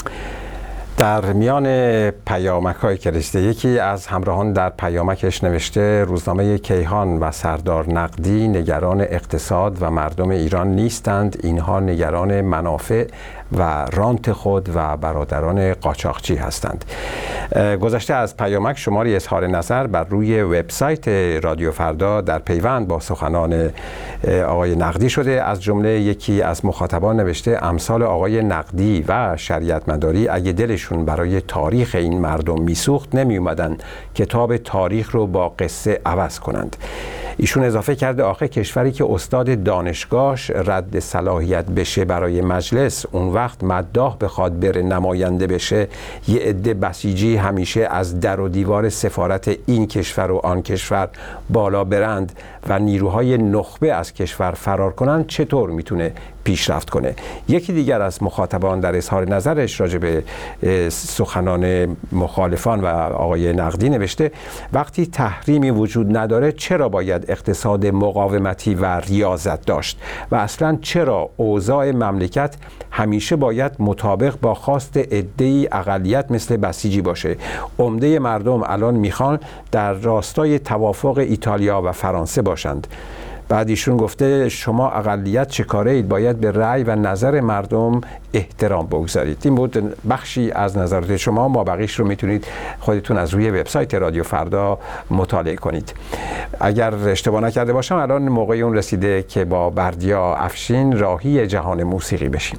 در میان پیامک های که رسیده، یکی از همراهان در پیامکش نوشته روزنامه کیهان و سردار نقدی نگران اقتصاد و مردم ایران نیستند، اینها نگران منافع و رانت خود و برادران قاچاقچی هستند. گذشته از پیامک شماری اظهار نظر بر روی وبسایت رادیو فردا در پیوند با سخنان آقای نقدی شده. از جمله یکی از مخاطبان نوشته امثال آقای نقدی و شریعتمداری اگه دلشون برای تاریخ این مردم میسوخت نمی اومدن کتاب تاریخ رو با قصه عوض کنند. ایشون اضافه کرده آخه کشوری که استاد دانشگاهش رد صلاحیت بشه برای مجلس، اون وقت مداح بخواد بره نماینده بشه، یه عده بسیجی همیشه از در و دیوار سفارت این کشور و آن کشور بالا برند و نیروهای نخبه از کشور فرار کنند، چطور میتونه پیشرفت کنه؟ یکی دیگر از مخاطبان در اظهار نظرش راجع به سخنان مخالفان و آقای نقدی نوشته وقتی تحریمی وجود نداره چرا باید اقتصاد مقاومتی و ریاضت داشت و اصلا چرا اوضاع مملکت همیشه باید مطابق با خواست عده‌ای اقلیت مثل بسیجی باشه؟ عمده مردم الان میخوان در راستای توافق ایتالیا و فرانسه باشند. بعد ایشون گفته شما اقلیت چه کاره اید؟ باید به رأی و نظر مردم احترام بگذارید. این بود بخشی از نظرات شما. ما بقیش رو میتونید خودتون از روی وبسایت رادیو فردا مطالعه کنید. اگر اشتباه نکرده باشم الان موقع اون رسیده که با بردیا افشین راهی جهان موسیقی بشیم.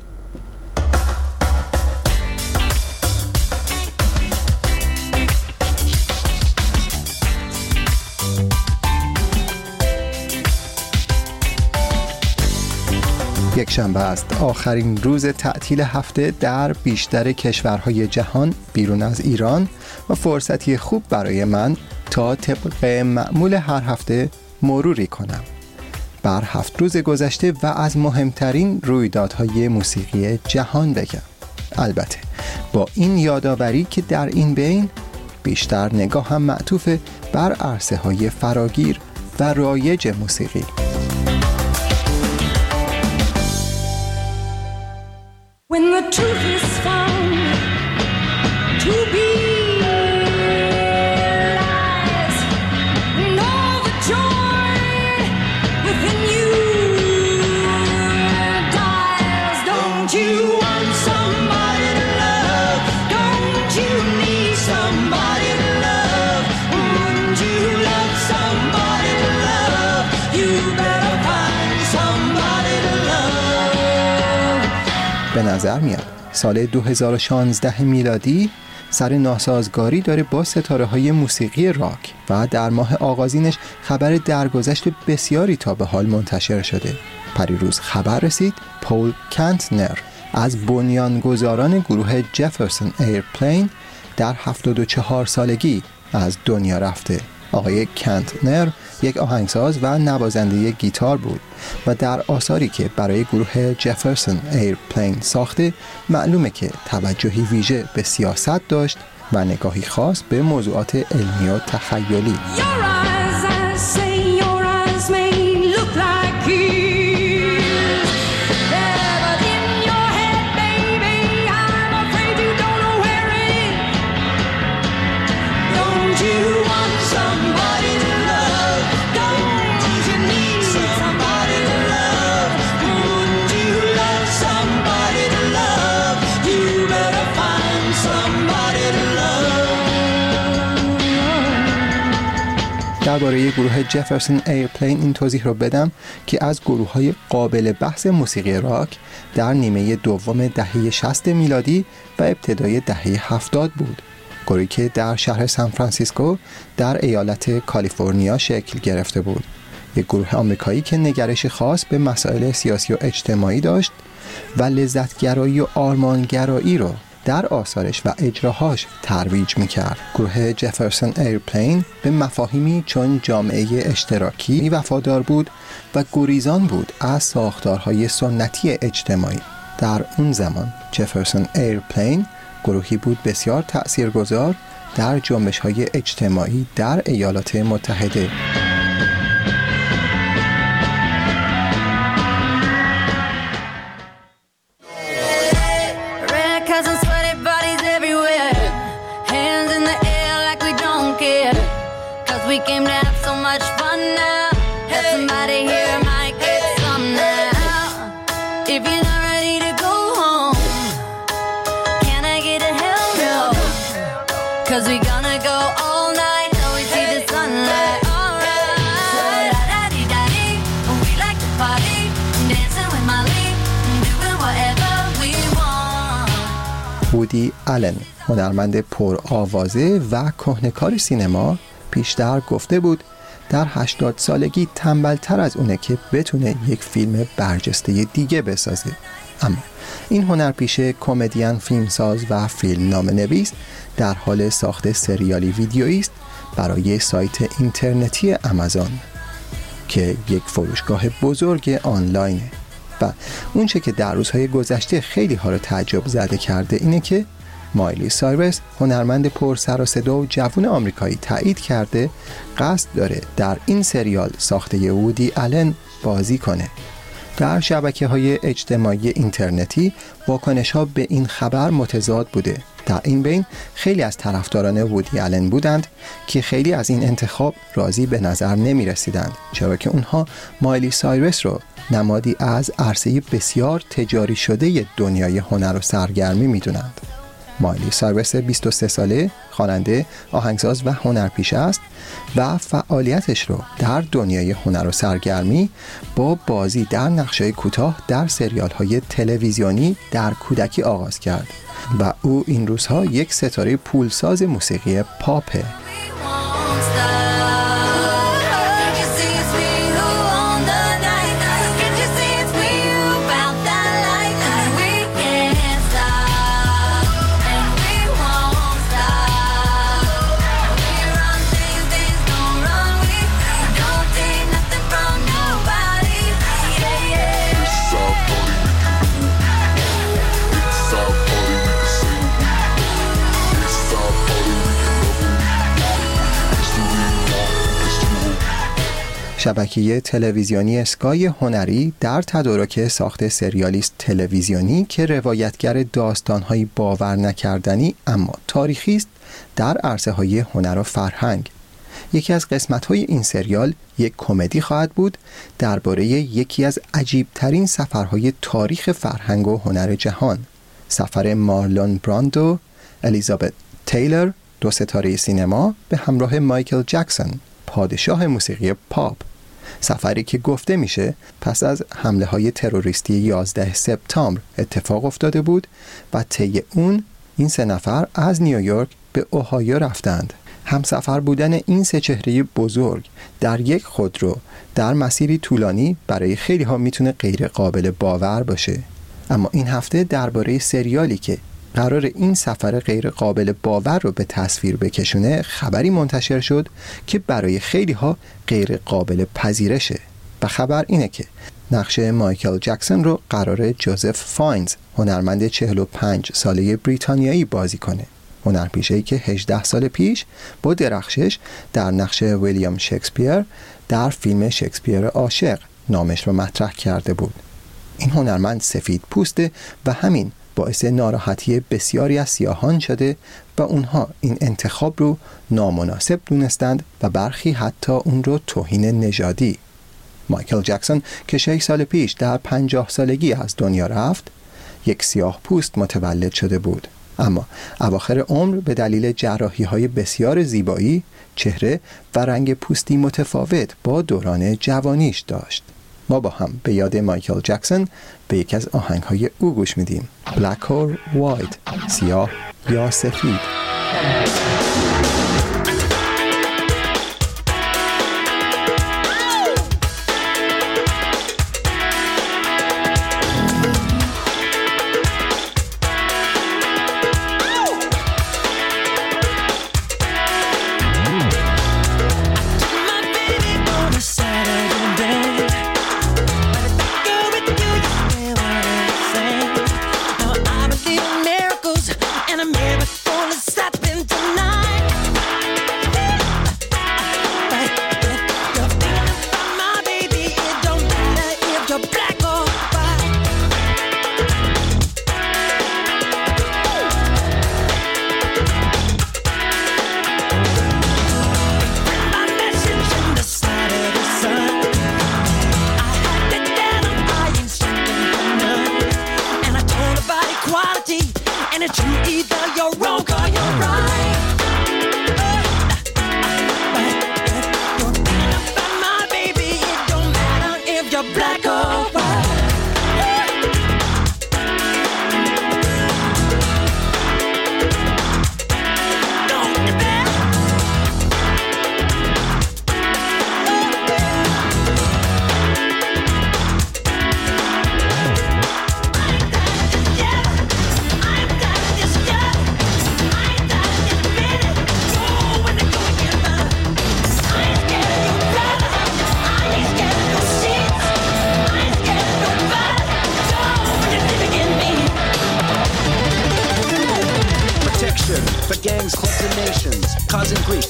یک شنبه است، آخرین روز تعطیل هفته در بیشتر کشورهای جهان بیرون از ایران و فرصتی خوب برای من تا طبق معمول هر هفته مروری کنم بر هفت روز گذشته و از مهمترین رویدادهای موسیقی جهان بگم. البته با این یادآوری که در این بین بیشتر نگاه هم معطوف بر عرصه های فراگیر و رایج موسیقی. When the truth is found to be lies, and all the joy within you dies. Don't you want somebody to love? Don't you need somebody to love? Wouldn't you love somebody to love? You better find somebody to love. به نظر میاد سال دو هزار و شانزده میلادی سر ناسازگاری داره با ستاره های موسیقی راک و در ماه آغازینش خبر درگذشت بسیاری تا به حال منتشر شده. پریروز خبر رسید پول کنتنر از بنیانگذاران گروه جفرسون ایرپلین در هفتاد و چهار سالگی از دنیا رفته. آقای کنتنر یک آهنگساز و نوازنده گیتار بود و در آثاری که برای گروه جفرسون ایرپلین ساخته معلومه که توجهی ویژه به سیاست داشت و نگاهی خاص به موضوعات علمی و تخیلی. درباره گروه جفرسون ایرپلین این توضیح رو بدم که از گروه‌های قابل بحث موسیقی راک در نیمه دوم دهه شصت میلادی و ابتدای دهه هفتاد بود. گروهی که در شهر سان فرانسیسکو در ایالت کالیفرنیا شکل گرفته بود. یک گروه آمریکایی که نگرش خاص به مسائل سیاسی و اجتماعی داشت و لذتگرایی و آرمانگرایی رو در آثارش و اجراهاش ترویج میکرد. گروه جفرسون ایرپلین به مفاهیمی چون جامعه اشتراکی وفادار بود و گریزان بود از ساختارهای سنتی اجتماعی. در اون زمان جفرسون ایرپلین گروهی بود بسیار تأثیرگذار در جنبش‌های اجتماعی در ایالات متحده. وودی آلن، هنرمند پرآوازه و کهنه‌کار سینما، پیشتر گفته بود در هشتاد سالگی تنبل‌تر از اونه که بتونه یک فیلم برجسته دیگه بسازه. اما این هنرپیشه، کمدین، فیلمساز و فیلمنامه نویس در حال ساخت سریالی ویدیویی است برای سایت اینترنتی آمازون که یک فروشگاه بزرگ آنلاینه. و اونچه که در روزهای گذشته خیلی ها رو تعجب زده کرده اینه که مایلی سایرس، هنرمند پر سر و صدا و جوان آمریکایی، تایید کرده قصد داره در این سریال ساخته وودی آلن بازی کنه. در شبکه‌های اجتماعی اینترنتی واکنش ها به این خبر متضاد بوده. در این بین خیلی از طرفداران وودی آلن بودند که خیلی از این انتخاب راضی به نظر نمی رسیدند، چرا که اونها مایلی سایرس رو نمادی از عرصه بسیار تجاری شده دنیای هنر و سرگرمی می دونند. مایلی سایرس بیست و سه ساله، خواننده، آهنگساز و هنرپیشه است و فعالیتش رو در دنیای هنر و سرگرمی با بازی در نقشه‌های کوتاه در سریال‌های تلویزیونی در کودکی آغاز کرد و او این روزها یک ستاره پولساز موسیقی پاپه. شبکه تلویزیونی اسکای هنری در تدارک ساخت سریالیست تلویزیونی که روایتگر داستان‌های باور نکردنی اما تاریخی است در عرصه‌های هنر و فرهنگ. یکی از قسمت‌های این سریال یک کمدی خواهد بود درباره یکی از عجیب‌ترین سفرهای تاریخ فرهنگ و هنر جهان، سفر مارلون براندو، الیزابت تیلر، دو ستاره سینما به همراه مایکل جکسون، پادشاه موسیقی پاپ. سفری که گفته میشه پس از حمله های تروریستی یازده سپتامبر اتفاق افتاده بود و طی اون این سه نفر از نیویورک به اوهایو رفتند. همسفر بودن این سه چهره بزرگ در یک خودرو در مسیری طولانی برای خیلی ها میتونه غیر قابل باور باشه، اما این هفته درباره سریالی که قرار این سفر غیر قابل باور رو به تصویر بکشونه خبری منتشر شد که برای خیلی ها غیر قابل پذیرشه و خبر اینه که نقش مایکل جکسون رو قرار جوزف فاینز، هنرمند چهل و پنج ساله بریتانیایی بازی کنه. هنرپیشه‌ای که هجده سال پیش با درخشش در نقش ویلیام شکسپیر در فیلم شکسپیر عاشق نامش رو مطرح کرده بود. این هنرمند سفید پوسته و همین باعث ناراحتی بسیاری از سیاهان شده و اونها این انتخاب رو نامناسب دونستند و برخی حتی اون رو توهین نژادی. مایکل جکسون که شش سال پیش در پنجاه سالگی از دنیا رفت، یک سیاه پوست متولد شده بود، اما اواخر عمر به دلیل جراحی‌های بسیار زیبایی چهره و رنگ پوستی متفاوت با دوران جوانیش داشت. ما با هم به یاد مایکل جکسون به یکی از آهنگ‌های او گوش میدیم، Black or White، سیاه یا سفید. And a miracle is happening tonight.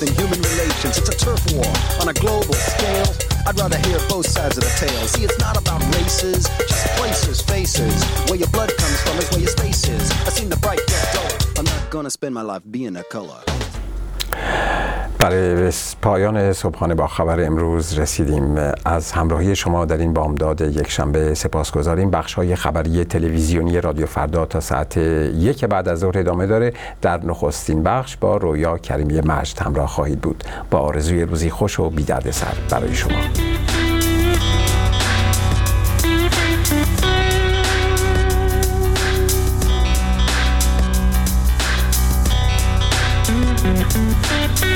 than human relations. It's a turf war on a global scale. I'd rather hear both sides of the tale. See, it's not about races, just places, faces. Where your blood comes from is where your space is. I've seen the bright get dull. I'm not gonna spend my life being a color. برای پایان صبحانه با خبر امروز رسیدیم. از همراهی شما در این بامداد یک شنبه سپاسگزاریم. بخش‌های خبری تلویزیونی رادیو فردا تا ساعت یک بعد از ظهر ادامه داره. در نخستین بخش با رویا کریمی مجد همراه خواهید بود. با آرزوی روزی خوش و بی دردسر برای شما. Thank you.